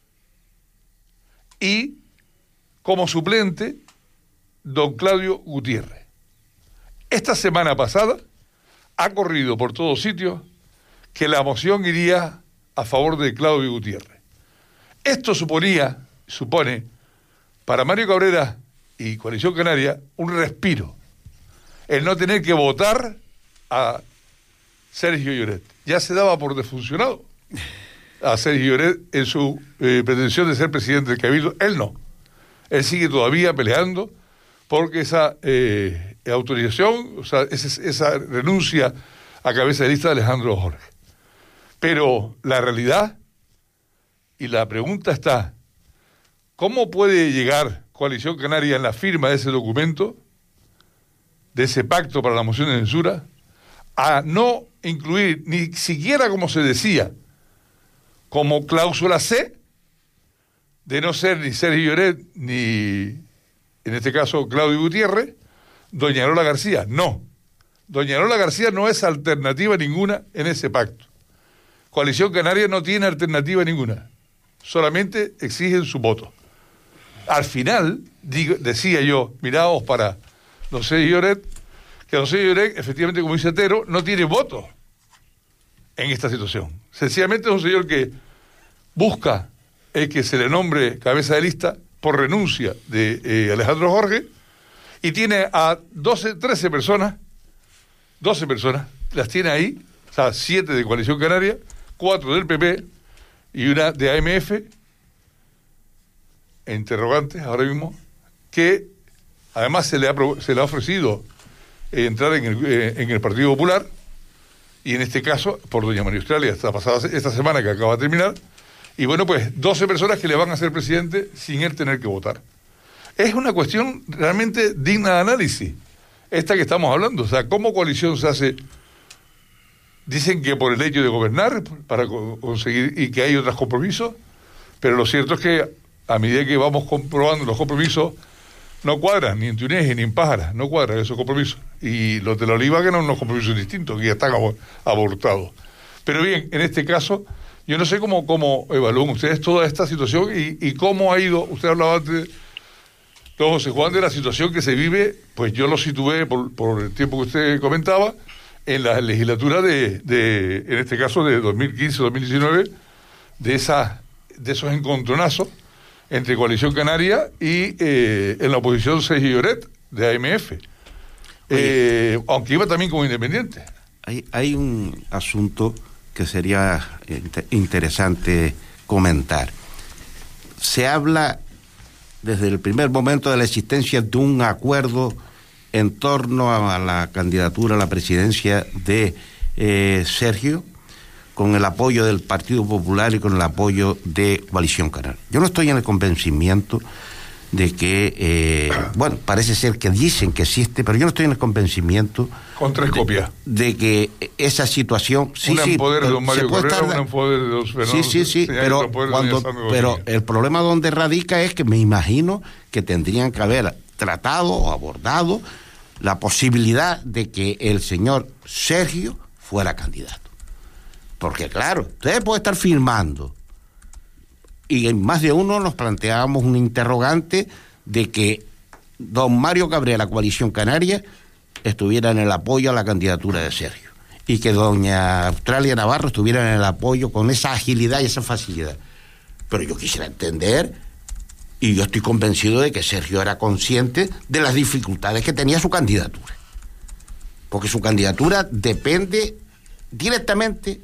y como suplente don Claudio Gutiérrez. Esta semana pasada ha corrido por todos sitios que la moción iría a favor de Claudio Gutiérrez. Esto supone, para Mario Cabrera y Coalición Canaria, un respiro. El no tener que votar a Sergio Lloret. Ya se daba por defuncionado a Sergio Lloret en su pretensión de ser presidente del Cabildo. Él no. Él sigue todavía peleando porque esa autorización, o sea, esa renuncia a cabeza de lista de Alejandro Jorge. Pero la realidad y la pregunta está, ¿cómo puede llegar Coalición Canaria en la firma de ese documento, de ese pacto para la moción de censura, a no incluir, ni siquiera como se decía, como cláusula C, de no ser ni Sergio Lloret, ni, en este caso, Claudio Gutiérrez, doña Lola García? No. Doña Lola García no es alternativa ninguna en ese pacto. Coalición Canaria no tiene alternativa ninguna. Solamente exigen su voto. Al final, decía yo, mirábamos para don Sergio Lloret, que don Sergio Lloret, efectivamente, como dice Tero, no tiene voto en esta situación. Sencillamente es un señor que busca el que se le nombre cabeza de lista por renuncia de Alejandro Jorge, y tiene a 13 personas, las tiene ahí, o sea, 7 de Coalición Canaria, 4 del PP y una de AMF, interrogantes ahora mismo, que además se le ha ofrecido entrar en el Partido Popular, y en este caso, por doña María Australia, esta semana que acaba de terminar, y bueno, pues 12 personas que le van a ser presidente sin él tener que votar. Es una cuestión realmente digna de análisis, esta que estamos hablando. O sea, ¿cómo coalición se hace? Dicen que por el hecho de gobernar, para conseguir, y que hay otros compromisos, pero lo cierto es que a medida que vamos comprobando los compromisos, no cuadran, ni en Túnez ni en Pájara, no cuadran esos compromisos. Y los de la Oliva que no son unos compromisos distintos, que ya están abortados. Pero bien, en este caso, yo no sé cómo evalúan ustedes toda esta situación y cómo ha ido. Usted hablaba antes, don José Juan, de la situación que se vive, pues yo lo situé por el tiempo que usted comentaba, en la legislatura en este caso de 2015-2019, de esos encontronazos entre Coalición Canaria y en la oposición Sergio Lloret de AMF, aunque iba también como independiente. Hay un asunto que sería interesante comentar. Se habla desde el primer momento de la existencia de un acuerdo en torno a la candidatura a la presidencia de Sergio, con el apoyo del Partido Popular y con el apoyo de Coalición Canaria. Yo no estoy en el convencimiento de que, bueno, parece ser que dicen que existe, pero yo no estoy en el convencimiento... Con 3 copias. De que esa situación... Una en poder de don Mario Correa, una en poder de don Fernando. Sí, pero el problema donde radica es que me imagino que tendrían que haber tratado o abordado la posibilidad de que el señor Sergio fuera candidato. Porque claro, usted puede estar firmando, y en más de uno nos planteábamos un interrogante de que don Mario Cabrera, Coalición Canaria, estuviera en el apoyo a la candidatura de Sergio, y que doña Australia Navarro estuviera en el apoyo con esa agilidad y esa facilidad. Pero yo quisiera entender, y yo estoy convencido de que Sergio era consciente de las dificultades que tenía su candidatura, porque su candidatura depende directamente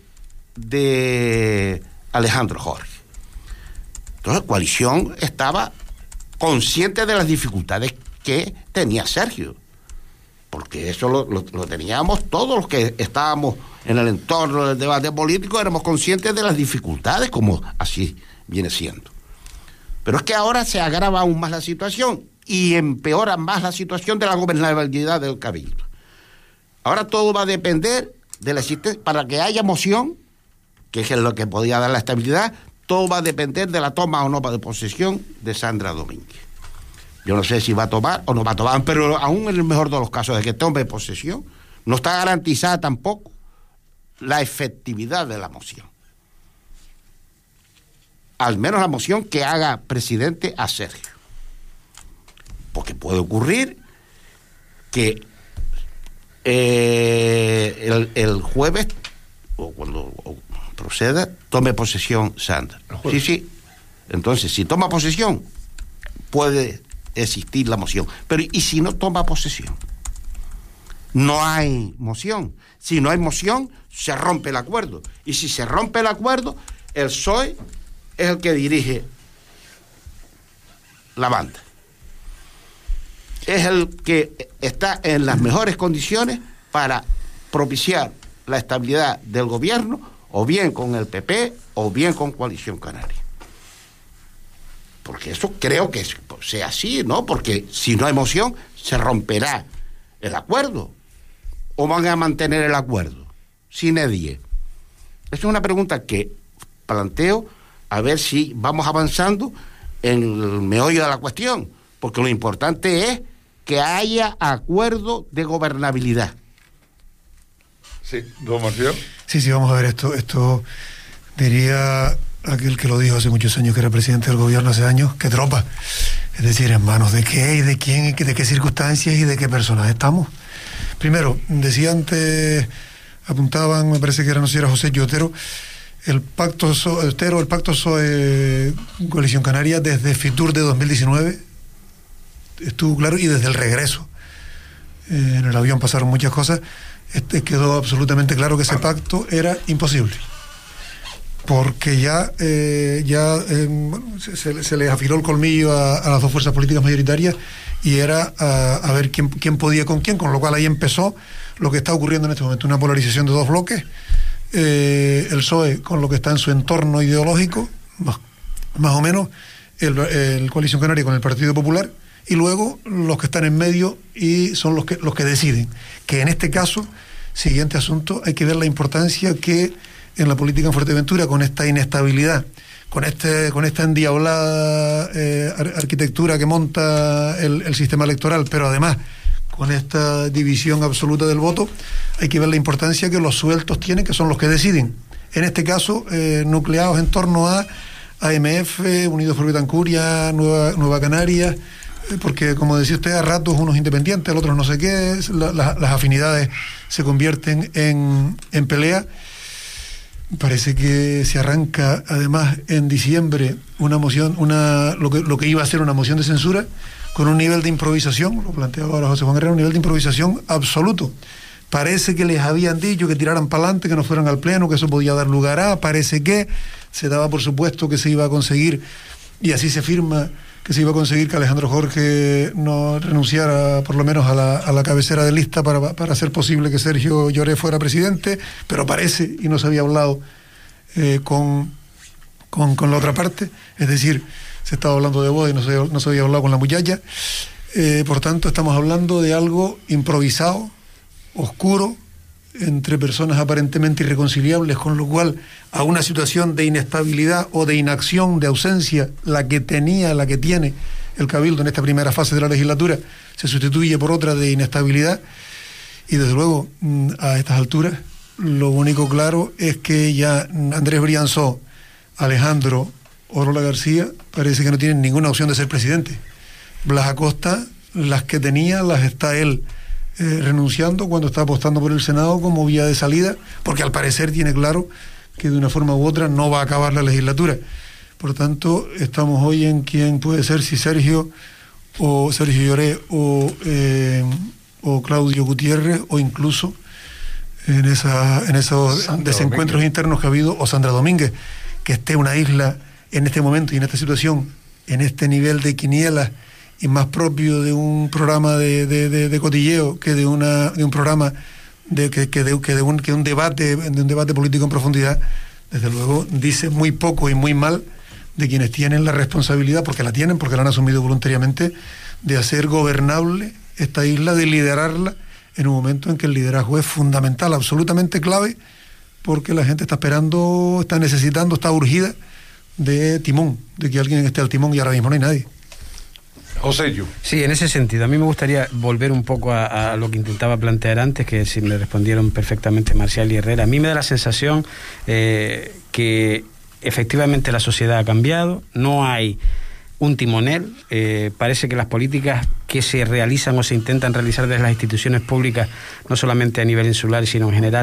de Alejandro Jorge. Entonces, Coalición estaba consciente de las dificultades que tenía Sergio, porque eso lo teníamos todos los que estábamos en el entorno del debate político, éramos conscientes de las dificultades, como así viene siendo. Pero es que ahora se agrava aún más la situación y empeora más la situación de la gobernabilidad del Cabildo. Ahora todo va a depender de la existencia, para que haya moción, que es lo que podía dar la estabilidad, todo va a depender de la toma o no de posesión de Sandra Domínguez. Yo no sé si va a tomar o no va a tomar, pero aún en el mejor de los casos de que tome posesión, no está garantizada tampoco la efectividad de la moción. Al menos la moción que haga presidente a Sergio. Porque puede ocurrir que el jueves, o proceda, tome posesión Sandra. Sí. Entonces, si toma posesión, puede existir la moción. Pero ¿y si no toma posesión? No hay moción. Si no hay moción, se rompe el acuerdo. Y si se rompe el acuerdo, el PSOE es el que dirige la banda. Es el que está en las mejores condiciones para propiciar la estabilidad del gobierno, o bien con el PP, o bien con Coalición Canaria. Porque eso creo que sea así, ¿no? Porque si no hay moción, se romperá el acuerdo. ¿O van a mantener el acuerdo? Sin edie. Esa es una pregunta que planteo, a ver si vamos avanzando en el meollo de la cuestión. Porque lo importante es que haya acuerdo de gobernabilidad. Sí, don Marcial. Sí, vamos a ver esto diría aquel que lo dijo hace muchos años, que era presidente del gobierno hace años, que tropa. Es decir, ¿en manos de qué y de quién y de qué circunstancias y de qué personas estamos? Primero, decía antes, apuntaban, me parece que era, no sé si era José Otero, el pacto Coalición Canaria desde Fitur de 2019 estuvo claro, y desde el regreso. En el avión pasaron muchas cosas. Quedó absolutamente claro que ese pacto era imposible, porque se les afiló el colmillo a las dos fuerzas políticas mayoritarias, y era a ver quién podía con quién, con lo cual ahí empezó lo que está ocurriendo en este momento, una polarización de dos bloques, el PSOE con lo que está en su entorno ideológico, más o menos, el Coalición Canaria con el Partido Popular, y luego los que están en medio y son los que deciden, que en este caso, siguiente asunto, hay que ver la importancia que en la política en Fuerteventura, con esta inestabilidad, con esta endiablada arquitectura que monta el sistema electoral, pero además con esta división absoluta del voto, hay que ver la importancia que los sueltos tienen, que son los que deciden. En este caso, nucleados en torno a AMF, Unidos por Betancuria, Nueva Canarias, porque, como decía usted, a ratos unos independientes, al otros no sé qué, las afinidades se convierten en pelea. Parece que se arranca, además, en diciembre una moción, lo que iba a ser una moción de censura, con un nivel de improvisación, lo planteaba ahora José Juan Herrera, un nivel de improvisación absoluto. Parece que les habían dicho que tiraran para adelante, que no fueran al pleno, que eso podía dar lugar a, parece que se daba por supuesto que se iba a conseguir, y así se firma, que se iba a conseguir que Alejandro Jorge no renunciara por lo menos a la cabecera de lista para hacer posible que Sergio Lloré fuera presidente, pero parece, y no se había hablado con la otra parte, es decir, se estaba hablando de boda y no se había hablado con la muchacha, por tanto estamos hablando de algo improvisado, oscuro, entre personas aparentemente irreconciliables, con lo cual a una situación de inestabilidad o de inacción, de ausencia, la que tiene el Cabildo en esta primera fase de la legislatura, se sustituye por otra de inestabilidad, y desde luego a estas alturas lo único claro es que ya Andrés Brianzó, Alejandro Orola García parece que no tienen ninguna opción de ser presidente. Blas Acosta, las que tenía las está él renunciando cuando está apostando por el Senado como vía de salida, porque al parecer tiene claro que de una forma u otra no va a acabar la legislatura. Por tanto, estamos hoy en quién puede ser, si Sergio Lloré o Claudio Gutiérrez, o incluso en esos desencuentros internos que ha habido, o Sandra Domínguez, que esté una isla en este momento y en esta situación, en este nivel de quinielas, y más propio de un programa de cotilleo que de un programa de un debate político en profundidad. Desde luego dice muy poco y muy mal de quienes tienen la responsabilidad, porque la han asumido voluntariamente, de hacer gobernable esta isla, de liderarla en un momento en que el liderazgo es fundamental, absolutamente clave, porque la gente está esperando, está necesitando, está urgida de timón, de que alguien esté al timón, y ahora mismo no hay nadie. José Yu. Sí, en ese sentido, a mí me gustaría volver un poco a lo que intentaba plantear antes, que si me respondieron perfectamente Marcial y Herrera. A mí me da la sensación que efectivamente la sociedad ha cambiado, no hay un timonel, parece que las políticas que se realizan o se intentan realizar desde las instituciones públicas, no solamente a nivel insular, sino en general,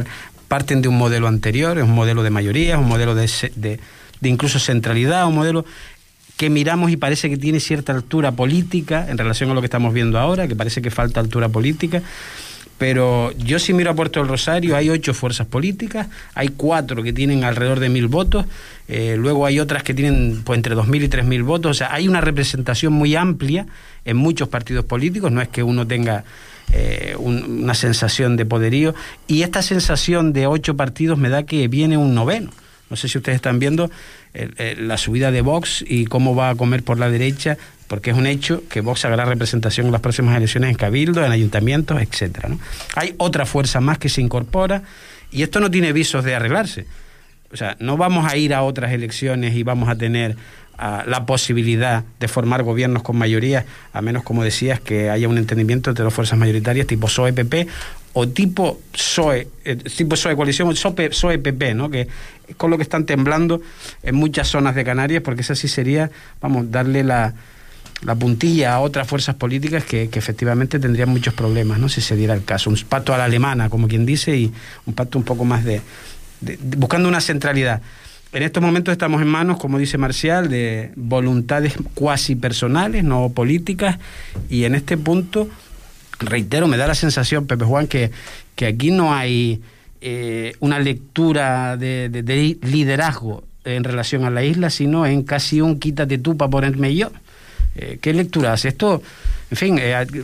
parten de un modelo anterior, es un modelo de mayoría, es un modelo de incluso centralidad, un modelo que miramos y parece que tiene cierta altura política en relación a lo que estamos viendo ahora, que parece que falta altura política. Pero yo si miro a Puerto del Rosario, hay 8 fuerzas políticas, hay 4 que tienen alrededor de 1.000 votos, luego hay otras que tienen pues entre 2.000 y 3.000 votos, o sea, hay una representación muy amplia en muchos partidos políticos, no es que uno tenga una sensación de poderío, y esta sensación de 8 partidos me da que viene un noveno. No sé si ustedes están viendo la subida de Vox y cómo va a comer por la derecha, porque es un hecho que Vox habrá representación en las próximas elecciones en Cabildo, en ayuntamientos, etcétera, ¿no? Hay otra fuerza más que se incorpora y esto no tiene visos de arreglarse. O sea, no vamos a ir a otras elecciones y vamos a tener la posibilidad de formar gobiernos con mayoría, a menos, como decías, que haya un entendimiento entre 2 fuerzas mayoritarias tipo PSOE-PP o tipo PSOE coalición, PSOE-PP, ¿no? Que es con lo que están temblando en muchas zonas de Canarias, porque esa sí sería, vamos, darle la puntilla a otras fuerzas políticas que efectivamente tendrían muchos problemas, ¿no? Si se diera el caso. Un pacto a la alemana, como quien dice, y un pacto un poco más de buscando una centralidad. En estos momentos estamos en manos, como dice Marcial, de voluntades cuasi personales, no políticas, y en este punto, reitero, me da la sensación, Pepe Juan, que aquí no hay una lectura de liderazgo en relación a la isla, sino en casi un quítate tú para ponerme yo. ¿Qué lectura hace esto? En fin,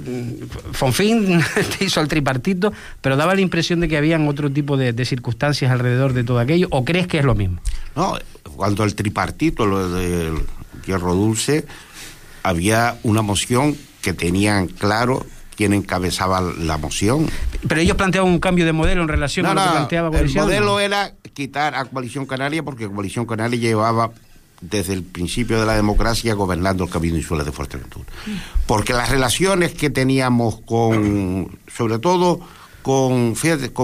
Fonfín te hizo al tripartito, pero daba la impresión de que habían otro tipo de circunstancias alrededor de todo aquello, ¿o crees que es lo mismo? No, cuando el tripartito, lo del Hierro Dulce, había una moción que tenían claro quién encabezaba la moción. Pero ellos planteaban un cambio de modelo en relación a lo que planteaba Coalición. El modelo era quitar a Coalición Canaria, porque Coalición Canaria llevaba desde el principio de la democracia gobernando el Cabildo Insular de Fuerteventura. Porque las relaciones que teníamos sobre todo con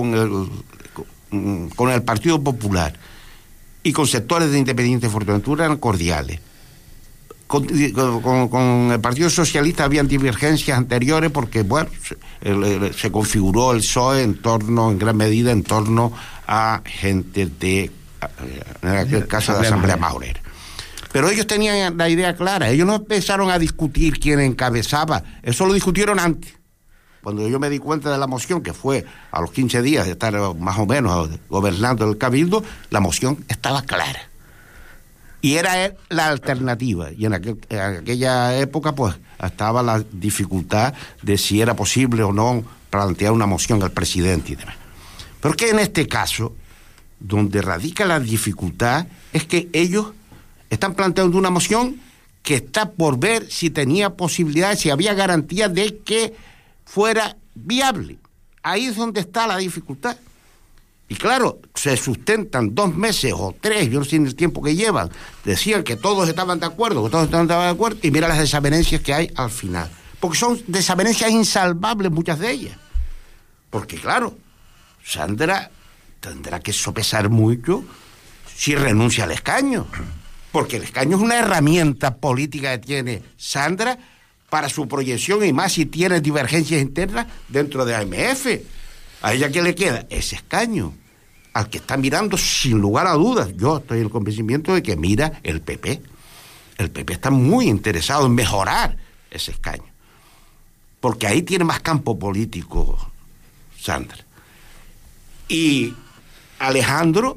el Partido Popular y con sectores de Independiente de Fuerteventura eran cordiales. Con el Partido Socialista habían divergencias anteriores porque, bueno, se configuró el PSOE en gran medida en torno a gente en aquel caso, de la Asamblea Majorera. Pero ellos tenían la idea clara, ellos no empezaron a discutir quién encabezaba, eso lo discutieron antes. Cuando yo me di cuenta de la moción, que fue a los 15 días de estar más o menos gobernando el Cabildo, la moción estaba clara. Y era la alternativa. Y en aquella época, pues, estaba la dificultad de si era posible o no plantear una moción al presidente y demás. Pero que en este caso, donde radica la dificultad, es que ellos están planteando una moción que está por ver si tenía posibilidades, si había garantía de que fuera viable. Ahí es donde está la dificultad. Y claro, se sustentan 2 meses o 3, yo no sé el tiempo que llevan. Decían que todos estaban de acuerdo, y mira las desavenencias que hay al final. Porque son desavenencias insalvables muchas de ellas. Porque claro, Sandra tendrá que sopesar mucho si renuncia al escaño. Porque el escaño es una herramienta política que tiene Sandra para su proyección, y más si tiene divergencias internas dentro de AMF. ¿A ella qué le queda? Ese escaño, al que está mirando sin lugar a dudas. Yo estoy en el convencimiento de que mira el PP. El PP está muy interesado en mejorar ese escaño, porque ahí tiene más campo político Sandra. Y Alejandro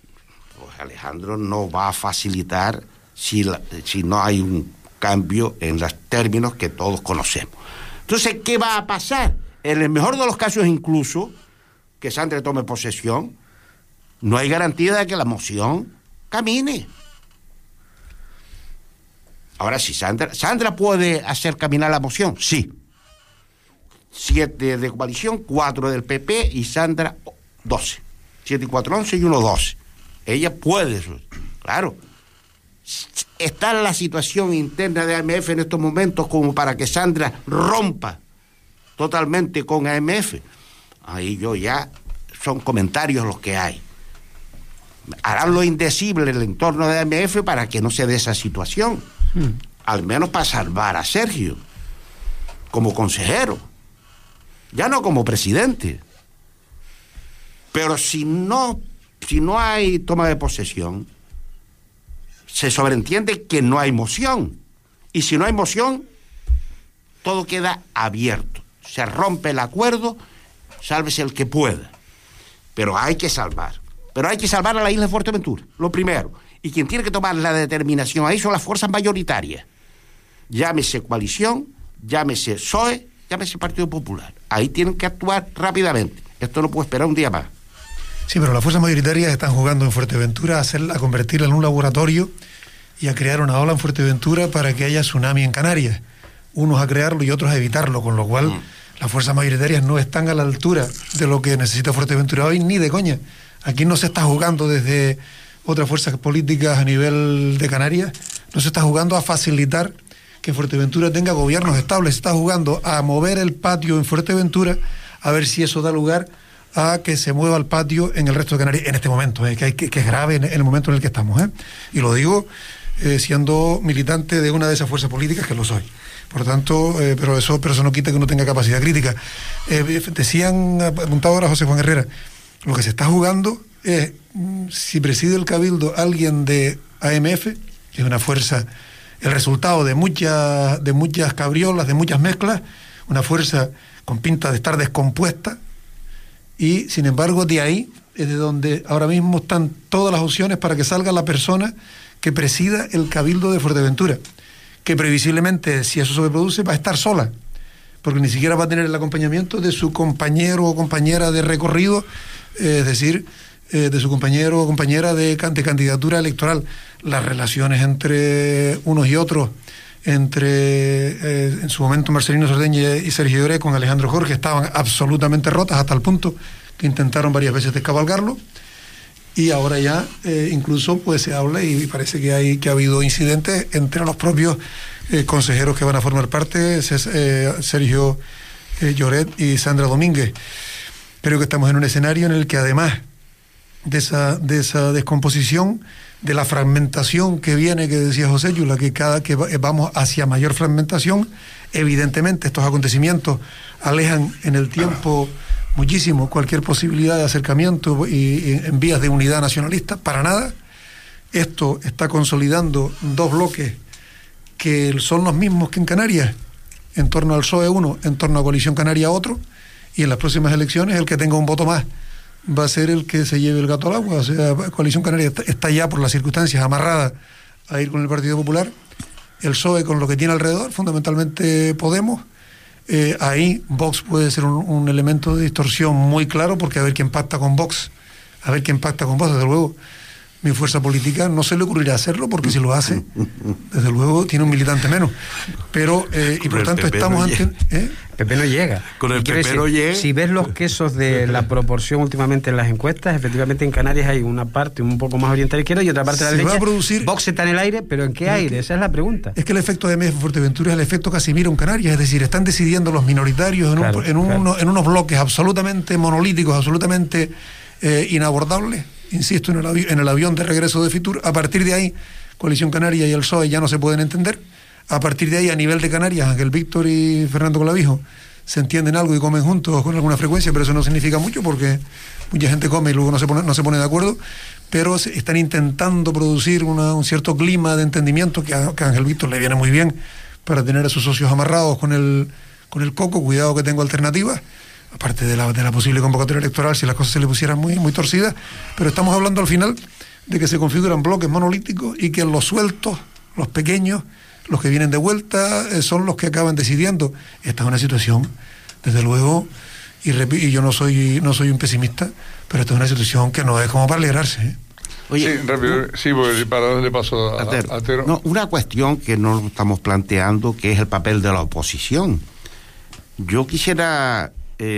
no va a facilitar si no hay un cambio en los términos que todos conocemos. Entonces, ¿qué va a pasar? En el mejor de los casos, incluso, que Sandra tome posesión, no hay garantía de que la moción camine. Ahora, si Sandra puede hacer caminar la moción, sí. 7 de coalición, 4 del PP y Sandra 12. 7 y 4, 11 y 1, 12. Ella puede, claro. Está en la situación interna de AMF en estos momentos como para que Sandra rompa totalmente con AMF. Ahí son comentarios los que hay. Harán lo indecible en el entorno de AMF para que no se dé esa situación. Al menos para salvar a Sergio como consejero, ya no como presidente. Pero si no hay toma de posesión, se sobreentiende que no hay moción. Y si no hay moción, todo queda abierto. Se rompe el acuerdo, sálvese el que pueda. Pero hay que salvar. Pero hay que salvar a la isla de Fuerteventura, lo primero. Y quien tiene que tomar la determinación ahí son las fuerzas mayoritarias. Llámese coalición, llámese PSOE, llámese Partido Popular. Ahí tienen que actuar rápidamente. Esto no puede esperar un día más. Sí, pero las fuerzas mayoritarias están jugando en Fuerteventura a convertirla en un laboratorio y a crear una ola en Fuerteventura para que haya tsunami en Canarias. Unos a crearlo y otros a evitarlo, con lo cual las fuerzas mayoritarias no están a la altura de lo que necesita Fuerteventura hoy, ni de coña. Aquí no se está jugando desde otras fuerzas políticas a nivel de Canarias, no se está jugando a facilitar que Fuerteventura tenga gobiernos estables, se está jugando a mover el patio en Fuerteventura, a ver si eso da lugar a que se mueva el patio en el resto de Canarias en este momento, que es grave en el momento en el que estamos. Y lo digo siendo militante de una de esas fuerzas políticas, que lo soy. Por tanto, pero eso no quita que uno tenga capacidad crítica. Apuntaba ahora José Juan Herrera, lo que se está jugando es si preside el Cabildo alguien de AMF, que es una fuerza, el resultado de muchas cabriolas, de muchas mezclas, una fuerza con pinta de estar descompuesta, y sin embargo de ahí es de donde ahora mismo están todas las opciones para que salga la persona que presida el Cabildo de Fuerteventura, que previsiblemente, si eso se produce, va a estar sola, porque ni siquiera va a tener el acompañamiento de su compañero o compañera de recorrido, es decir, de su compañero o compañera de candidatura electoral. Las relaciones entre unos y otros, en su momento Marcelino Sardeña y Sergio Lloret con Alejandro Jorge, estaban absolutamente rotas hasta el punto que intentaron varias veces descabalgarlo, y ahora ya incluso pues se habla y parece que ha habido incidentes entre los propios consejeros que van a formar parte, Sergio Lloret y Sandra Domínguez. Creo que estamos en un escenario en el que, además de esa descomposición, de la fragmentación que viene, que decía José Yula, que vamos hacia mayor fragmentación, evidentemente estos acontecimientos alejan en el tiempo muchísimo cualquier posibilidad de acercamiento y en vías de unidad nacionalista, para nada. Esto está consolidando dos bloques que son los mismos que en Canarias, en torno al PSOE uno, en torno a Coalición Canaria otro, y en las próximas elecciones el que tenga un voto más va a ser el que se lleve el gato al agua. O sea, Coalición Canaria está ya por las circunstancias amarrada a ir con el Partido Popular, el PSOE con lo que tiene alrededor, fundamentalmente Podemos. Ahí Vox puede ser un elemento de distorsión muy claro, porque a ver quién pacta con Vox, desde luego mi fuerza política no se le ocurrirá hacerlo, porque si lo hace, desde luego tiene un militante menos. Pero, y por tanto estamos ante... PP no llega. Con el PP no llega. Si ves los quesos de la proporción últimamente en las encuestas, efectivamente en Canarias hay una parte un poco más oriental izquierda y otra parte de la derecha. Vox está en el aire, pero ¿en qué aire? Esa es la pregunta. Es que el efecto de MF Fuerteventura es el efecto Casimiro en Canarias, es decir, están decidiendo los minoritarios en unos bloques absolutamente monolíticos, absolutamente inabordables. Insisto, en el avión de regreso de Fitur. A partir de ahí, Coalición Canaria y el PSOE ya no se pueden entender. A partir de ahí, a nivel de Canarias, Ángel Víctor y Fernando Clavijo se entienden algo y comen juntos con alguna frecuencia, pero eso no significa mucho, porque mucha gente come y luego no se pone de acuerdo. Pero están intentando producir un cierto clima de entendimiento que a Ángel Víctor le viene muy bien para tener a sus socios amarrados con el coco. Cuidado que tengo alternativas, aparte de la posible convocatoria electoral si las cosas se le pusieran muy, muy torcidas. Pero estamos hablando al final de que se configuran bloques monolíticos y que los sueltos, los pequeños, los que vienen de vuelta, son los que acaban decidiendo. Esta es una situación, desde luego, y yo no soy un pesimista, pero esta es una situación que no es como para alegrarse. Oye, sí, rápido, sí, para darle paso a Atero. No, una cuestión que no estamos planteando, que es el papel de la oposición. Yo quisiera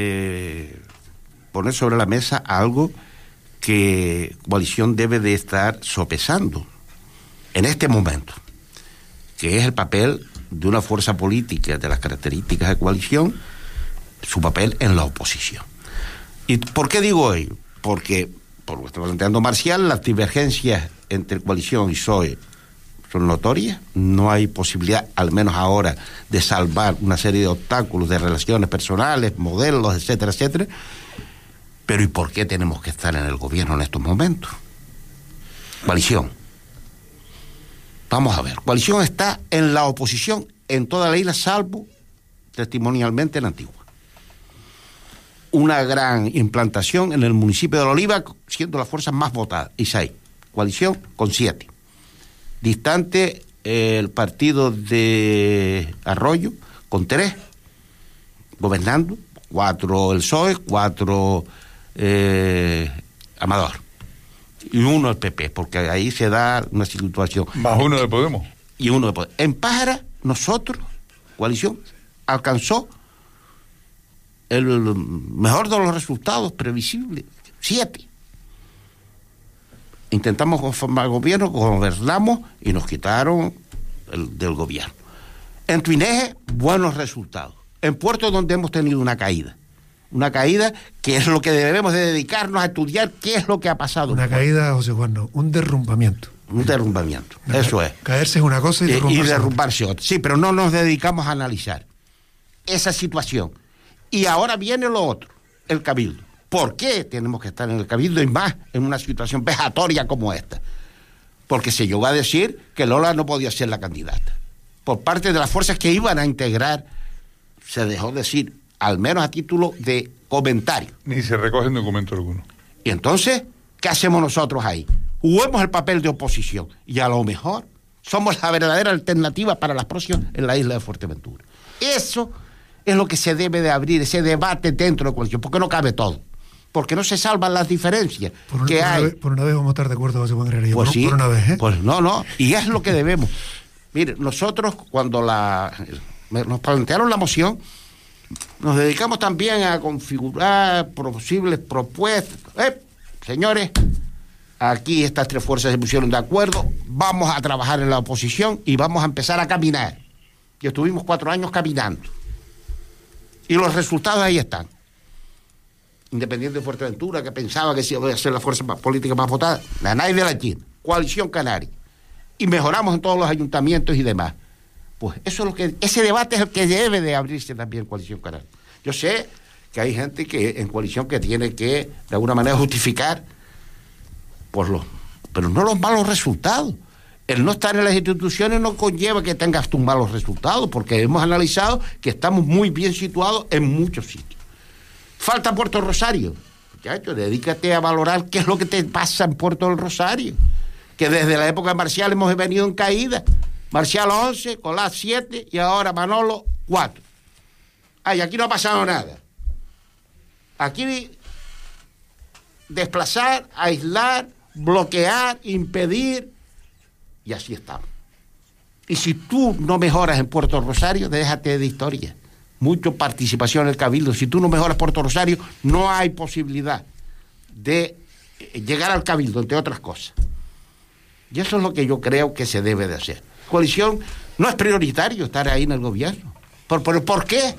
poner sobre la mesa algo que Coalición debe de estar sopesando en este momento, que es el papel de una fuerza política de las características de Coalición, su papel en la oposición. ¿Y por qué digo ello? Porque, por lo que está planteando Marcial, las divergencias entre Coalición y PSOE son notorias. No hay posibilidad, al menos ahora, de salvar una serie de obstáculos de relaciones personales, modelos, etcétera, etcétera. Pero ¿y por qué tenemos que estar en el gobierno en estos momentos? Coalición. Vamos a ver, Coalición está en la oposición en toda la isla, salvo testimonialmente en Antigua. Una gran implantación en el municipio de La Oliva, siendo la fuerza más votada, y 6. Coalición con 7. Distante el partido de Arroyo con 3, gobernando, 4 el PSOE, 4 Amador, y 1 el PP, porque ahí se da una situación. Más 1 de Podemos. Y 1 de Podemos. En Pájara, nosotros, Coalición, alcanzó el mejor de los resultados previsibles, 7. Intentamos conformar gobierno, gobernamos y nos quitaron del gobierno. En Tuineje, buenos resultados. En Puerto, donde hemos tenido una caída que es lo que debemos de dedicarnos a estudiar, qué es lo que ha pasado. Una caída, José Juan, no, un derrumbamiento. Un derrumbamiento, eso es. Caerse es una cosa y derrumbarse otra. Sí, pero no nos dedicamos a analizar esa situación. Y ahora viene lo otro, el Cabildo. ¿Por qué tenemos que estar en el Cabildo y más en una situación vejatoria como esta? Porque se llegó a decir que Lola no podía ser la candidata. Por parte de las fuerzas que iban a integrar, se dejó decir, al menos a título de comentario. Ni se recoge en documento alguno. Y entonces, ¿qué hacemos nosotros ahí? Juguemos el papel de oposición y a lo mejor somos la verdadera alternativa para las próximas en la isla de Fuerteventura. Eso es lo que se debe de abrir, ese debate dentro de la coalición, porque no cabe todo. Porque no se salvan las diferencias que hay. Por una vez vamos a estar de acuerdo, José Juan Herrera. Pues sí, por una vez, ¿eh? Pues no, y es lo que debemos. Mire, nosotros cuando nos plantearon la moción, nos dedicamos también a configurar posibles propuestas. Señores, aquí estas 3 fuerzas se pusieron de acuerdo, vamos a trabajar en la oposición y vamos a empezar a caminar. Y estuvimos 4 años caminando. Y los resultados ahí están. Independiente de Fuerteventura, que pensaba que iba a ser la fuerza política más votada, la NAI de la China, Coalición Canaria, y mejoramos en todos los ayuntamientos y demás. Pues eso es lo que, ese debate es el que debe de abrirse también en Coalición Canaria. Yo sé que hay gente que en Coalición que tiene que, de alguna manera, justificar pero no los malos resultados. El no estar en las instituciones no conlleva que tengas tus malos resultados, porque hemos analizado que estamos muy bien situados en muchos sitios. Falta Puerto Rosario. Muchachos, dedícate a valorar qué es lo que te pasa en Puerto del Rosario. Que desde la época de Marcial hemos venido en caída. Marcial 11, Colás 7 y ahora Manolo 4. Ay, aquí no ha pasado nada. Aquí desplazar, aislar, bloquear, impedir, y así estamos. Y si tú no mejoras en Puerto Rosario, déjate de historia. Mucha participación en el Cabildo. Si tú no mejoras Puerto Rosario, no hay posibilidad de llegar al Cabildo, entre otras cosas. Y eso es lo que yo creo que se debe de hacer. Coalición, no es prioritario estar ahí en el gobierno. ¿Por qué?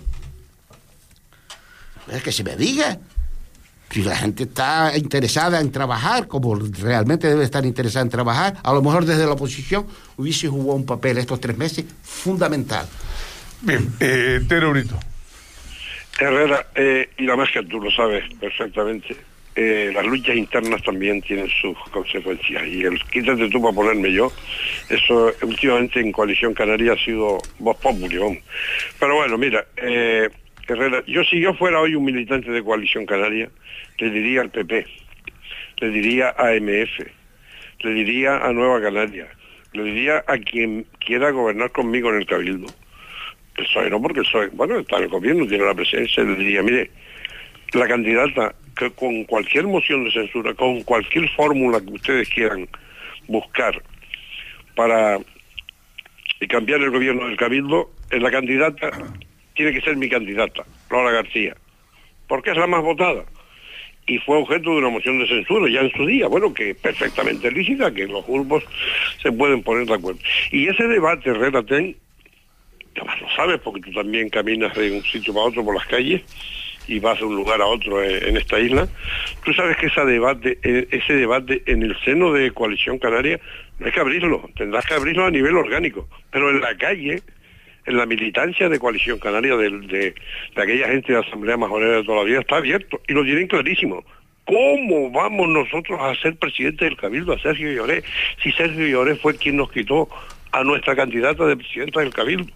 Es que se me diga. Si la gente está interesada en trabajar, como realmente debe estar interesada en trabajar, a lo mejor desde la oposición hubiese jugado un papel estos 3 meses fundamental. Bien, Tero Brito. Herrera, y además que tú lo sabes perfectamente, las luchas internas también tienen sus consecuencias, y el quítate tú para ponerme yo, eso últimamente en Coalición Canaria ha sido voz populi, vamos. Pero bueno, mira, Herrera, si yo fuera hoy un militante de Coalición Canaria, le diría al PP, le diría a AMF, le diría a Nueva Canaria, le diría a quien quiera gobernar conmigo en el Cabildo. El PSOE no, porque el PSOE, bueno, está en el gobierno, tiene la presidencia, le diría, mire, la candidata que con cualquier moción de censura, con cualquier fórmula que ustedes quieran buscar para cambiar el gobierno del Cabildo, la candidata tiene que ser mi candidata, Lola García, porque es la más votada. Y fue objeto de una moción de censura ya en su día, bueno, que es perfectamente lícita, que los grupos se pueden poner de acuerdo. Y ese debate, Herrera, además lo sabes porque tú también caminas de un sitio para otro por las calles y vas de un lugar a otro en esta isla. Tú sabes que ese debate en el seno de Coalición Canaria no hay que abrirlo, tendrás que abrirlo a nivel orgánico, pero en la calle, en la militancia de Coalición Canaria, de aquella gente de Asamblea Majonera de toda la vida, está abierto y lo tienen clarísimo. ¿cómo vamos nosotros a ser presidente del Cabildo a Sergio Lloret si Sergio Lloret fue quien nos quitó a nuestra candidata de presidenta del Cabildo?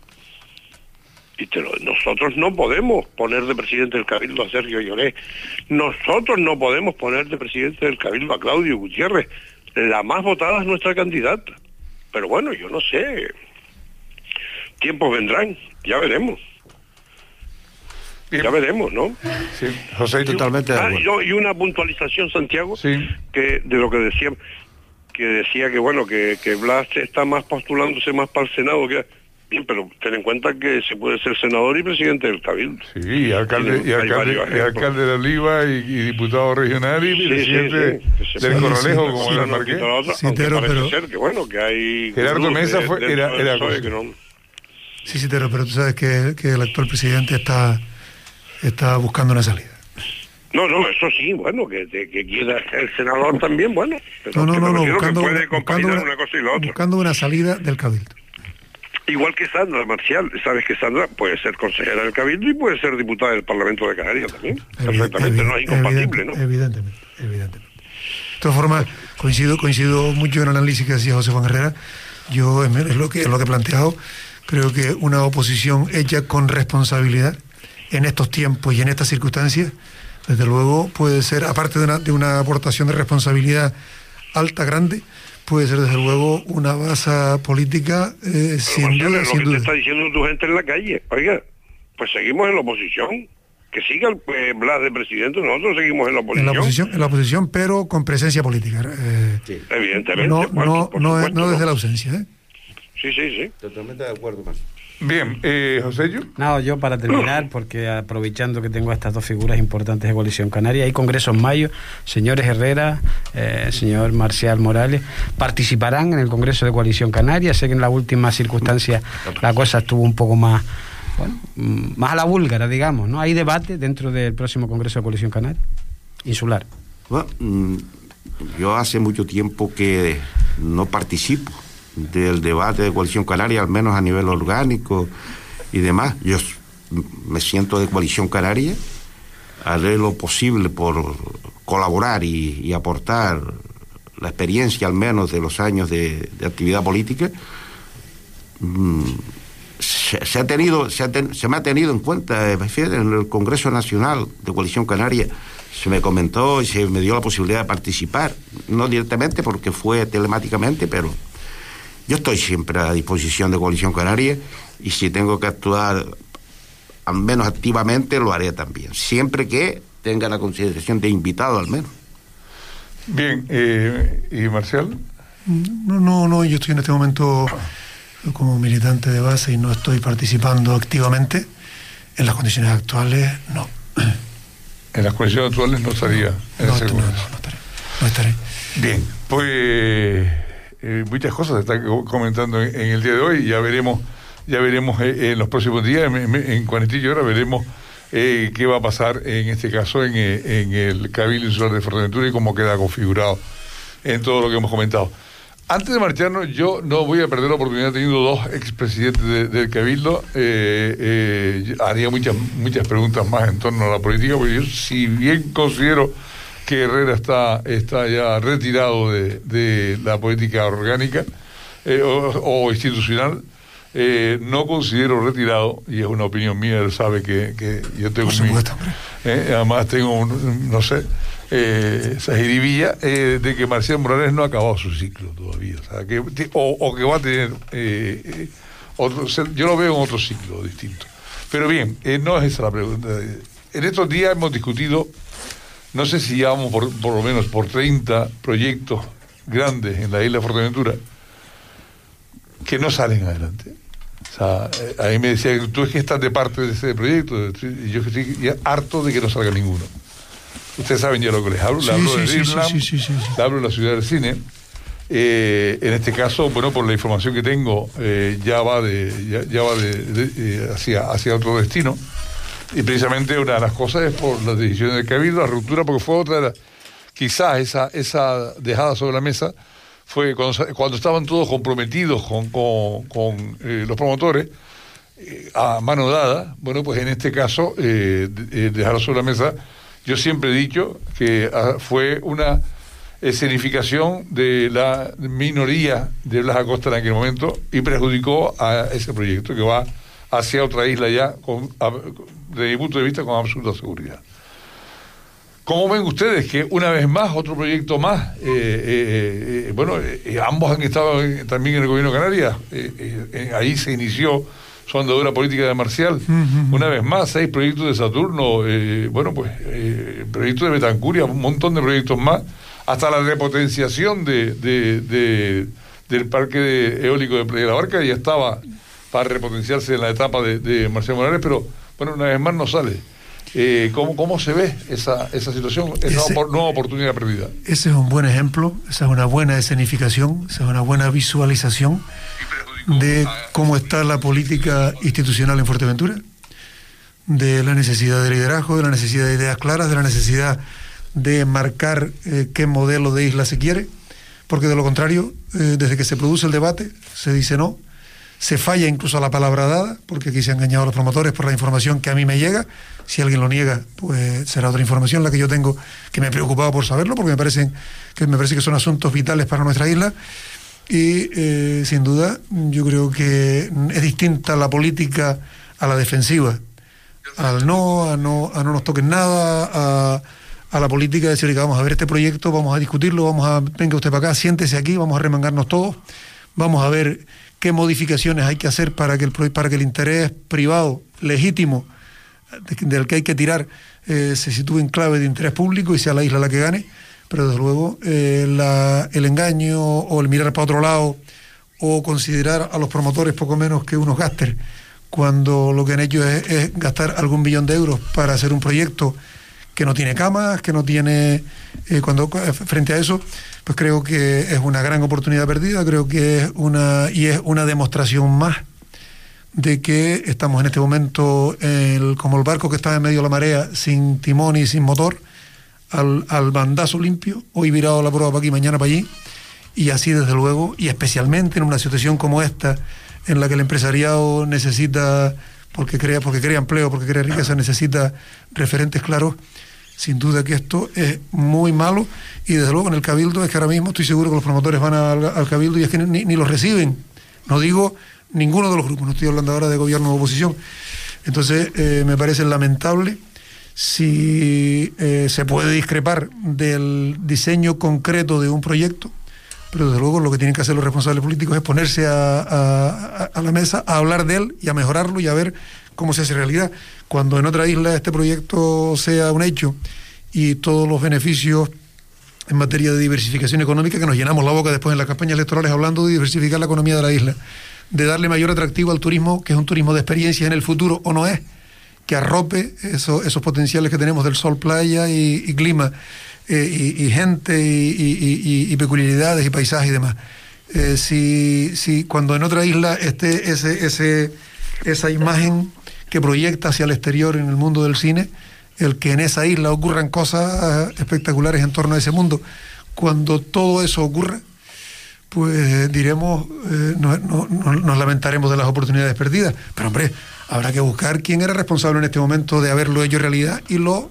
Y nosotros no podemos poner de presidente del Cabildo a Sergio Lloret. Nosotros no podemos poner de presidente del Cabildo a Claudio Gutiérrez. La más votada es nuestra candidata. Pero bueno, yo no sé. Tiempos vendrán, ya veremos. Bien. Ya veremos, ¿no? Sí, José, totalmente de acuerdo. Y una puntualización, Santiago, sí, que de lo que decía que bueno, que Blas está más postulándose más para el Senado que... Bien, pero ten en cuenta que se puede ser senador y presidente del Cabildo. sí, y alcalde de La Oliva y diputado regional y presidente del Corralejo, como era el Marqués. Sí, pero ser que bueno, que hay... Gerardo Mesa era que no... Sí, pero tú sabes que el actual presidente está buscando una salida. No, eso sí, bueno, que quiera ser senador también, bueno. Pero No, buscando una cosa y la otra. Buscando una salida del Cabildo. Igual que Sandra Marcial, sabes que Sandra puede ser consejera del Cabildo y puede ser diputada del Parlamento de Canarias también. Perfectamente, no es incompatible, ¿no? Evidentemente. De todas formas, coincido mucho en el análisis que hacía José Juan Herrera. Yo, es lo que he planteado, creo que una oposición hecha con responsabilidad en estos tiempos y en estas circunstancias, desde luego puede ser, aparte de una aportación de responsabilidad alta, grande, puede ser desde luego una base política sin duda. Lo que te está diciendo tu gente en la calle, oiga, pues seguimos en la oposición, que siga el Blas de presidente, nosotros seguimos en la oposición. En la oposición, pero con presencia política. Sí. Evidentemente. No desde la ausencia. Sí. Totalmente de acuerdo, Marcio. Bien, José. No, yo para terminar, porque aprovechando que tengo estas dos figuras importantes de Coalición Canaria, hay congreso en mayo, señores Herrera, señor Marcial Morales, participarán en el Congreso de Coalición Canaria. Sé que en la última circunstancia la cosa estuvo un poco más, bueno, más a la búlgara, digamos, ¿no? ¿Hay debate dentro del próximo Congreso de Coalición Canaria? Insular. Bueno, yo hace mucho tiempo que no participo del debate de Coalición Canaria, al menos a nivel orgánico y demás. Yo me siento de Coalición Canaria, haré lo posible por colaborar y aportar la experiencia, al menos de los años de actividad política. Se me ha tenido en cuenta, fíjate, en el Congreso Nacional de Coalición Canaria se me comentó y se me dio la posibilidad de participar, no directamente porque fue telemáticamente, pero yo estoy siempre a disposición de Coalición Canaria y si tengo que actuar al menos activamente lo haré también, siempre que tenga la consideración de invitado al menos. Bien, ¿y Marcial? No, yo estoy en este momento como militante de base y no estoy participando activamente. En las condiciones actuales, no. En las condiciones actuales no estaría en ese Congreso. No estaré. Bien, pues muchas cosas se están comentando en el día de hoy y ya veremos en los próximos días, en 48 horas veremos qué va a pasar en este caso en el Cabildo Insular de Fuerteventura y cómo queda configurado en todo lo que hemos comentado. Antes de marcharnos, yo no voy a perder la oportunidad, teniendo dos expresidentes del Cabildo, haría muchas preguntas más en torno a la política, porque yo, si bien considero que Herrera está ya retirado de la política orgánica o institucional, no considero retirado, y es una opinión mía, él sabe que yo tengo además tengo esa jiribilla de que Marcial Morales no ha acabado su ciclo todavía, o sea, que va a tener yo lo veo en otro ciclo distinto. Pero bien, no es esa la pregunta. En estos días hemos discutido, no sé si llevamos por lo menos por 30 proyectos grandes en la isla de Fuerteventura que no salen adelante. O sea, a mí me decía, tú es que estás de parte de ese proyecto, y yo estoy ya harto de que no salga ninguno. Ustedes saben ya lo que les hablo, le hablo de Dreamland, le hablo de la ciudad del cine. En este caso, bueno, por la información que tengo, ya va hacia otro destino. Y precisamente una de las cosas es por las decisiones del Cabildo, la ruptura, porque fue otra de las, quizás esa dejada sobre la mesa fue cuando estaban todos comprometidos con los promotores a mano dada. Bueno, pues en este caso dejaron sobre la mesa Yo siempre he dicho que fue una escenificación de la minoría de Blas Acosta en aquel momento y perjudicó a ese proyecto que va hacia otra isla ya, desde mi punto de vista, con absoluta seguridad. ¿Cómo ven ustedes que una vez más, otro proyecto más, ambos han estado también en el gobierno de Canarias, ahí se inició su andadura política de Marcial, una vez más, 6 proyectos de Saturno, proyectos de Betancuria, un montón de proyectos más, hasta la repotenciación del parque eólico de Playa de la Barca, ya estaba para repotenciarse en la etapa de Marcial Morales, pero bueno, una vez más no sale. ¿Cómo se ve esa situación, esa nueva oportunidad perdida? Ese es un buen ejemplo, esa es una buena escenificación, esa es una buena visualización de cómo está la política institucional en Fuerteventura, de la necesidad de liderazgo, de la necesidad de ideas claras, de la necesidad de marcar qué modelo de isla se quiere, porque de lo contrario, desde que se produce el debate, se dice no, se falla incluso a la palabra dada, porque aquí se han engañado a los promotores por la información que a mí me llega. Si alguien lo niega, pues será otra información la que yo tengo, que me he preocupado por saberlo, porque me parece que son asuntos vitales para nuestra isla. Y sin duda, yo creo que es distinta la política a la defensiva, a no nos toquen nada, a la política de decir que vamos a ver este proyecto, vamos a discutirlo, venga usted para acá, siéntese aquí, vamos a remangarnos todos, vamos a ver qué modificaciones hay que hacer para que el interés privado, legítimo, del que hay que tirar, se sitúe en clave de interés público y sea la isla la que gane. Pero desde luego el engaño o el mirar para otro lado o considerar a los promotores poco menos que unos gáster, cuando lo que han hecho es gastar algún millón de euros para hacer un proyecto que no tiene camas, que no tiene... frente a eso, pues creo que es una gran oportunidad perdida, creo que es una demostración más de que estamos en este momento como el barco que está en medio de la marea, sin timón y sin motor, al bandazo limpio, hoy virado la proa para aquí, mañana para allí, y así desde luego, y especialmente en una situación como esta, en la que el empresariado necesita, porque crea empleo, porque crea riqueza, necesita referentes claros. Sin duda que esto es muy malo, y desde luego en el Cabildo es que ahora mismo estoy seguro que los promotores van al Cabildo y es que ni los reciben, no digo ninguno de los grupos, no estoy hablando ahora de gobierno o oposición. Entonces me parece lamentable. Si se puede discrepar del diseño concreto de un proyecto, pero desde luego lo que tienen que hacer los responsables políticos es ponerse a la mesa, a hablar de él y a mejorarlo y a ver cómo se hace realidad. Cuando en otra isla este proyecto sea un hecho y todos los beneficios en materia de diversificación económica, que nos llenamos la boca después en las campañas electorales hablando de diversificar la economía de la isla, de darle mayor atractivo al turismo, que es un turismo de experiencia en el futuro, o no es, que arrope esos potenciales que tenemos del sol, playa y clima, y gente y peculiaridades y paisajes y demás. Si cuando en otra isla esté esa imagen que proyecta hacia el exterior en el mundo del cine, el que en esa isla ocurran cosas espectaculares en torno a ese mundo, cuando todo eso ocurra, pues diremos, nos lamentaremos de las oportunidades perdidas. Pero hombre, habrá que buscar quién era responsable en este momento de haberlo hecho realidad y lo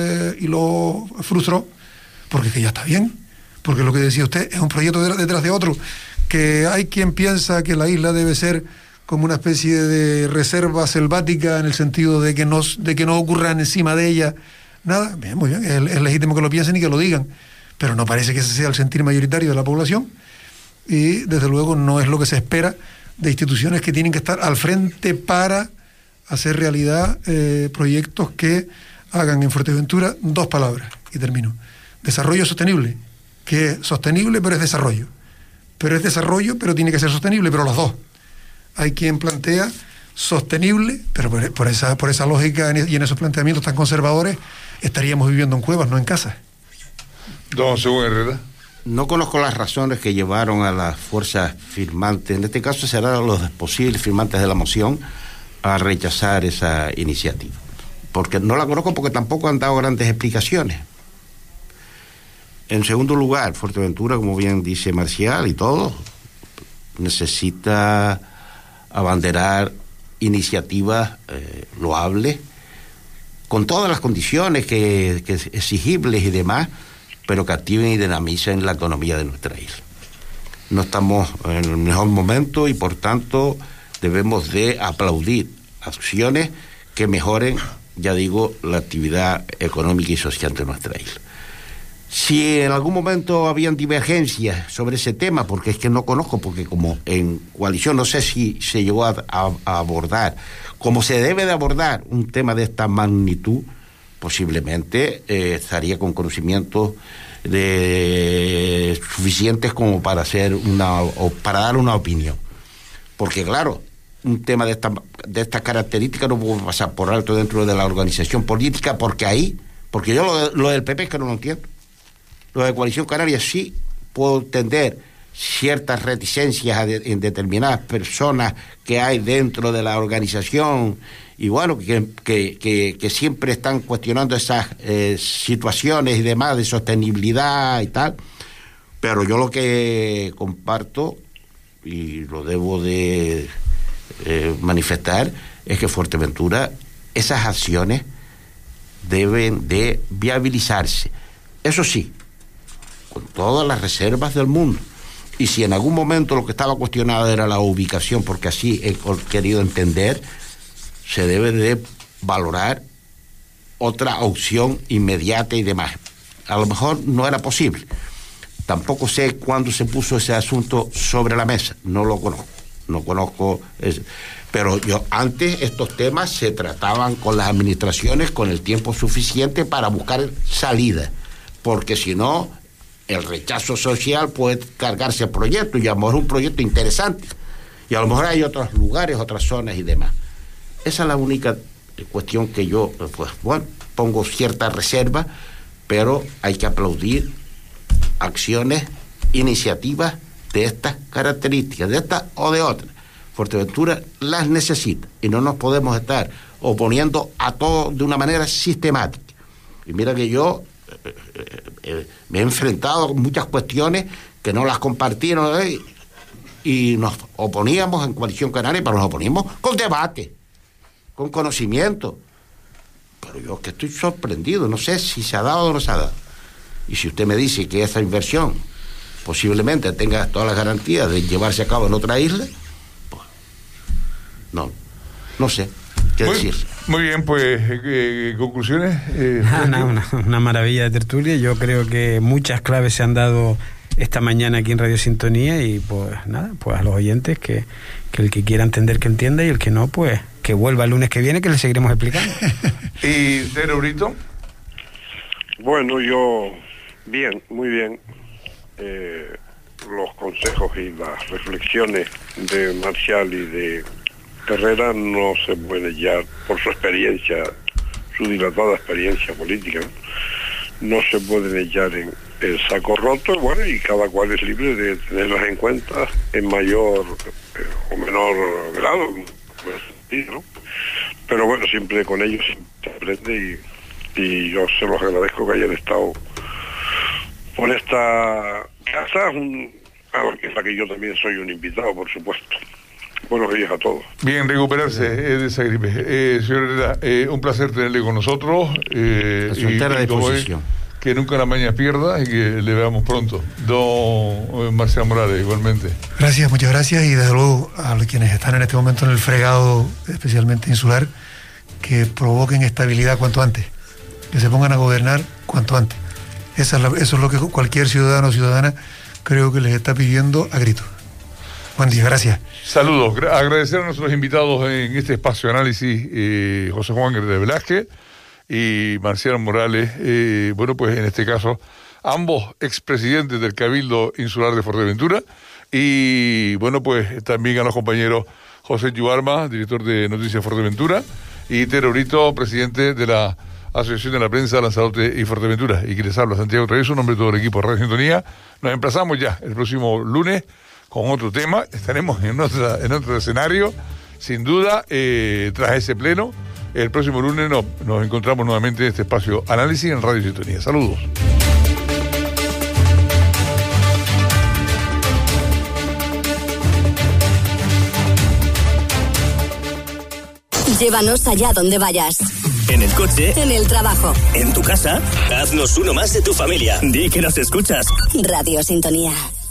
frustró, porque que ya está bien, porque lo que decía usted es un proyecto detrás de otro, que hay quien piensa que la isla debe ser como una especie de reserva selvática, en el sentido de que no ocurran encima de ella nada. Bien, muy bien, es legítimo que lo piensen y que lo digan, pero no parece que ese sea el sentir mayoritario de la población, y desde luego no es lo que se espera de instituciones que tienen que estar al frente para hacer realidad proyectos que hagan en Fuerteventura 2 palabras, y termino: desarrollo sostenible, que es sostenible pero es desarrollo, pero tiene que ser sostenible, pero los dos. Hay quien plantea sostenible, pero por esa lógica y en esos planteamientos tan conservadores estaríamos viviendo en cuevas, no en casas. Don Según Herrera. No conozco las razones que llevaron a las fuerzas firmantes, en este caso serán los posibles firmantes de la moción, a rechazar esa iniciativa. Porque no la conozco, porque tampoco han dado grandes explicaciones. En segundo lugar, Fuerteventura, como bien dice Marcial y todo, necesita abanderar iniciativas loables, con todas las condiciones que exigibles y demás, pero que activen y dinamicen la economía de nuestra isla. No estamos en el mejor momento y por tanto debemos de aplaudir acciones que mejoren, ya digo, la actividad económica y social de nuestra isla. Si en algún momento habían divergencias sobre ese tema, porque es que no conozco, porque como en coalición no sé si se llegó a abordar, como se debe de abordar un tema de esta magnitud, posiblemente estaría con conocimientos suficientes como para para dar una opinión. Porque claro, un tema de estas características no puede pasar por alto dentro de la organización política, porque yo lo del PP es que no lo entiendo. Lo de Coalición Canaria sí puedo entender ciertas reticencias en determinadas personas que hay dentro de la organización y bueno, que siempre están cuestionando esas situaciones y demás de sostenibilidad y tal, pero yo lo que comparto y lo debo de manifestar es que Fuerteventura, esas acciones deben de viabilizarse, eso sí, con todas las reservas del mundo. Y si en algún momento lo que estaba cuestionado era la ubicación, porque así he querido entender, se debe de valorar otra opción inmediata y demás. A lo mejor no era posible. Tampoco sé cuándo se puso ese asunto sobre la mesa. No lo conozco. No conozco. Pero antes estos temas se trataban con las administraciones con el tiempo suficiente para buscar salida. Porque si no, el rechazo social puede cargarse el proyecto, y a lo mejor un proyecto interesante, y a lo mejor hay otros lugares, otras zonas y demás. Esa es la única cuestión que yo, pongo cierta reserva, pero hay que aplaudir acciones, iniciativas de estas características, de estas o de otras. Fuerteventura las necesita, y no nos podemos estar oponiendo a todo de una manera sistemática. Y mira que yo me he enfrentado a muchas cuestiones que no las compartieron y nos oponíamos en Coalición Canaria, pero nos oponíamos con debate, con conocimiento. Pero yo que estoy sorprendido, no sé si se ha dado o no se ha dado. Y si usted me dice que esa inversión posiblemente tenga todas las garantías de llevarse a cabo en otra isla, pues no sé qué decir. Muy bien, pues, conclusiones. Una maravilla de tertulia. Yo creo que muchas claves se han dado esta mañana aquí en Radio Sintonía y pues nada, pues a los oyentes que el que quiera entender que entienda y el que no, pues que vuelva el lunes que viene que le seguiremos explicando. ¿Y Tereurito? Bueno, yo bien, muy bien. Los consejos y las reflexiones de Marcial y de Herrera no se pueden echar, por su experiencia, su dilatada experiencia política, no se pueden echar en el saco roto, bueno, y cada cual es libre de tenerlas en cuenta en mayor o menor grado, ¿no? Pero bueno, siempre con ellos se aprende y yo se los agradezco que hayan estado por esta casa, a la que yo también soy un invitado, por supuesto. Buenos días a todos. Bien, recuperarse de esa gripe. Señor Herrera, un placer tenerle con nosotros. A su entera disposición. Que nunca la mañana pierda y que le veamos pronto. Don Marcial Morales, igualmente. Gracias, muchas gracias, y desde luego a quienes están en este momento en el fregado, especialmente insular, que provoquen estabilidad cuanto antes, que se pongan a gobernar cuanto antes. Eso es lo que cualquier ciudadano o ciudadana creo que les está pidiendo a gritos. Buen día, gracias. Saludos. Agradecer a nuestros invitados en este espacio de análisis, José Juan Herrera Velázquez y Marcial Morales. Bueno, pues en este caso, ambos expresidentes del Cabildo Insular de Fuerteventura. Y bueno, pues también a los compañeros José Yuarma, director de Noticias Fuerteventura, y Tereurito, presidente de la Asociación de la Prensa Lanzarote y Fuerteventura. Y que les habla Santiago Travieso, en nombre de todo el equipo de Radio Sintonía. Nos emplazamos ya el próximo lunes con otro tema. Estaremos en otro escenario, sin duda, tras ese pleno. El próximo lunes nos encontramos nuevamente en este espacio Análisis en Radio Sintonía. Saludos. Llévanos allá donde vayas. en el coche, en el trabajo, en tu casa. Haznos uno más de tu familia. Di que nos escuchas. Radio Sintonía.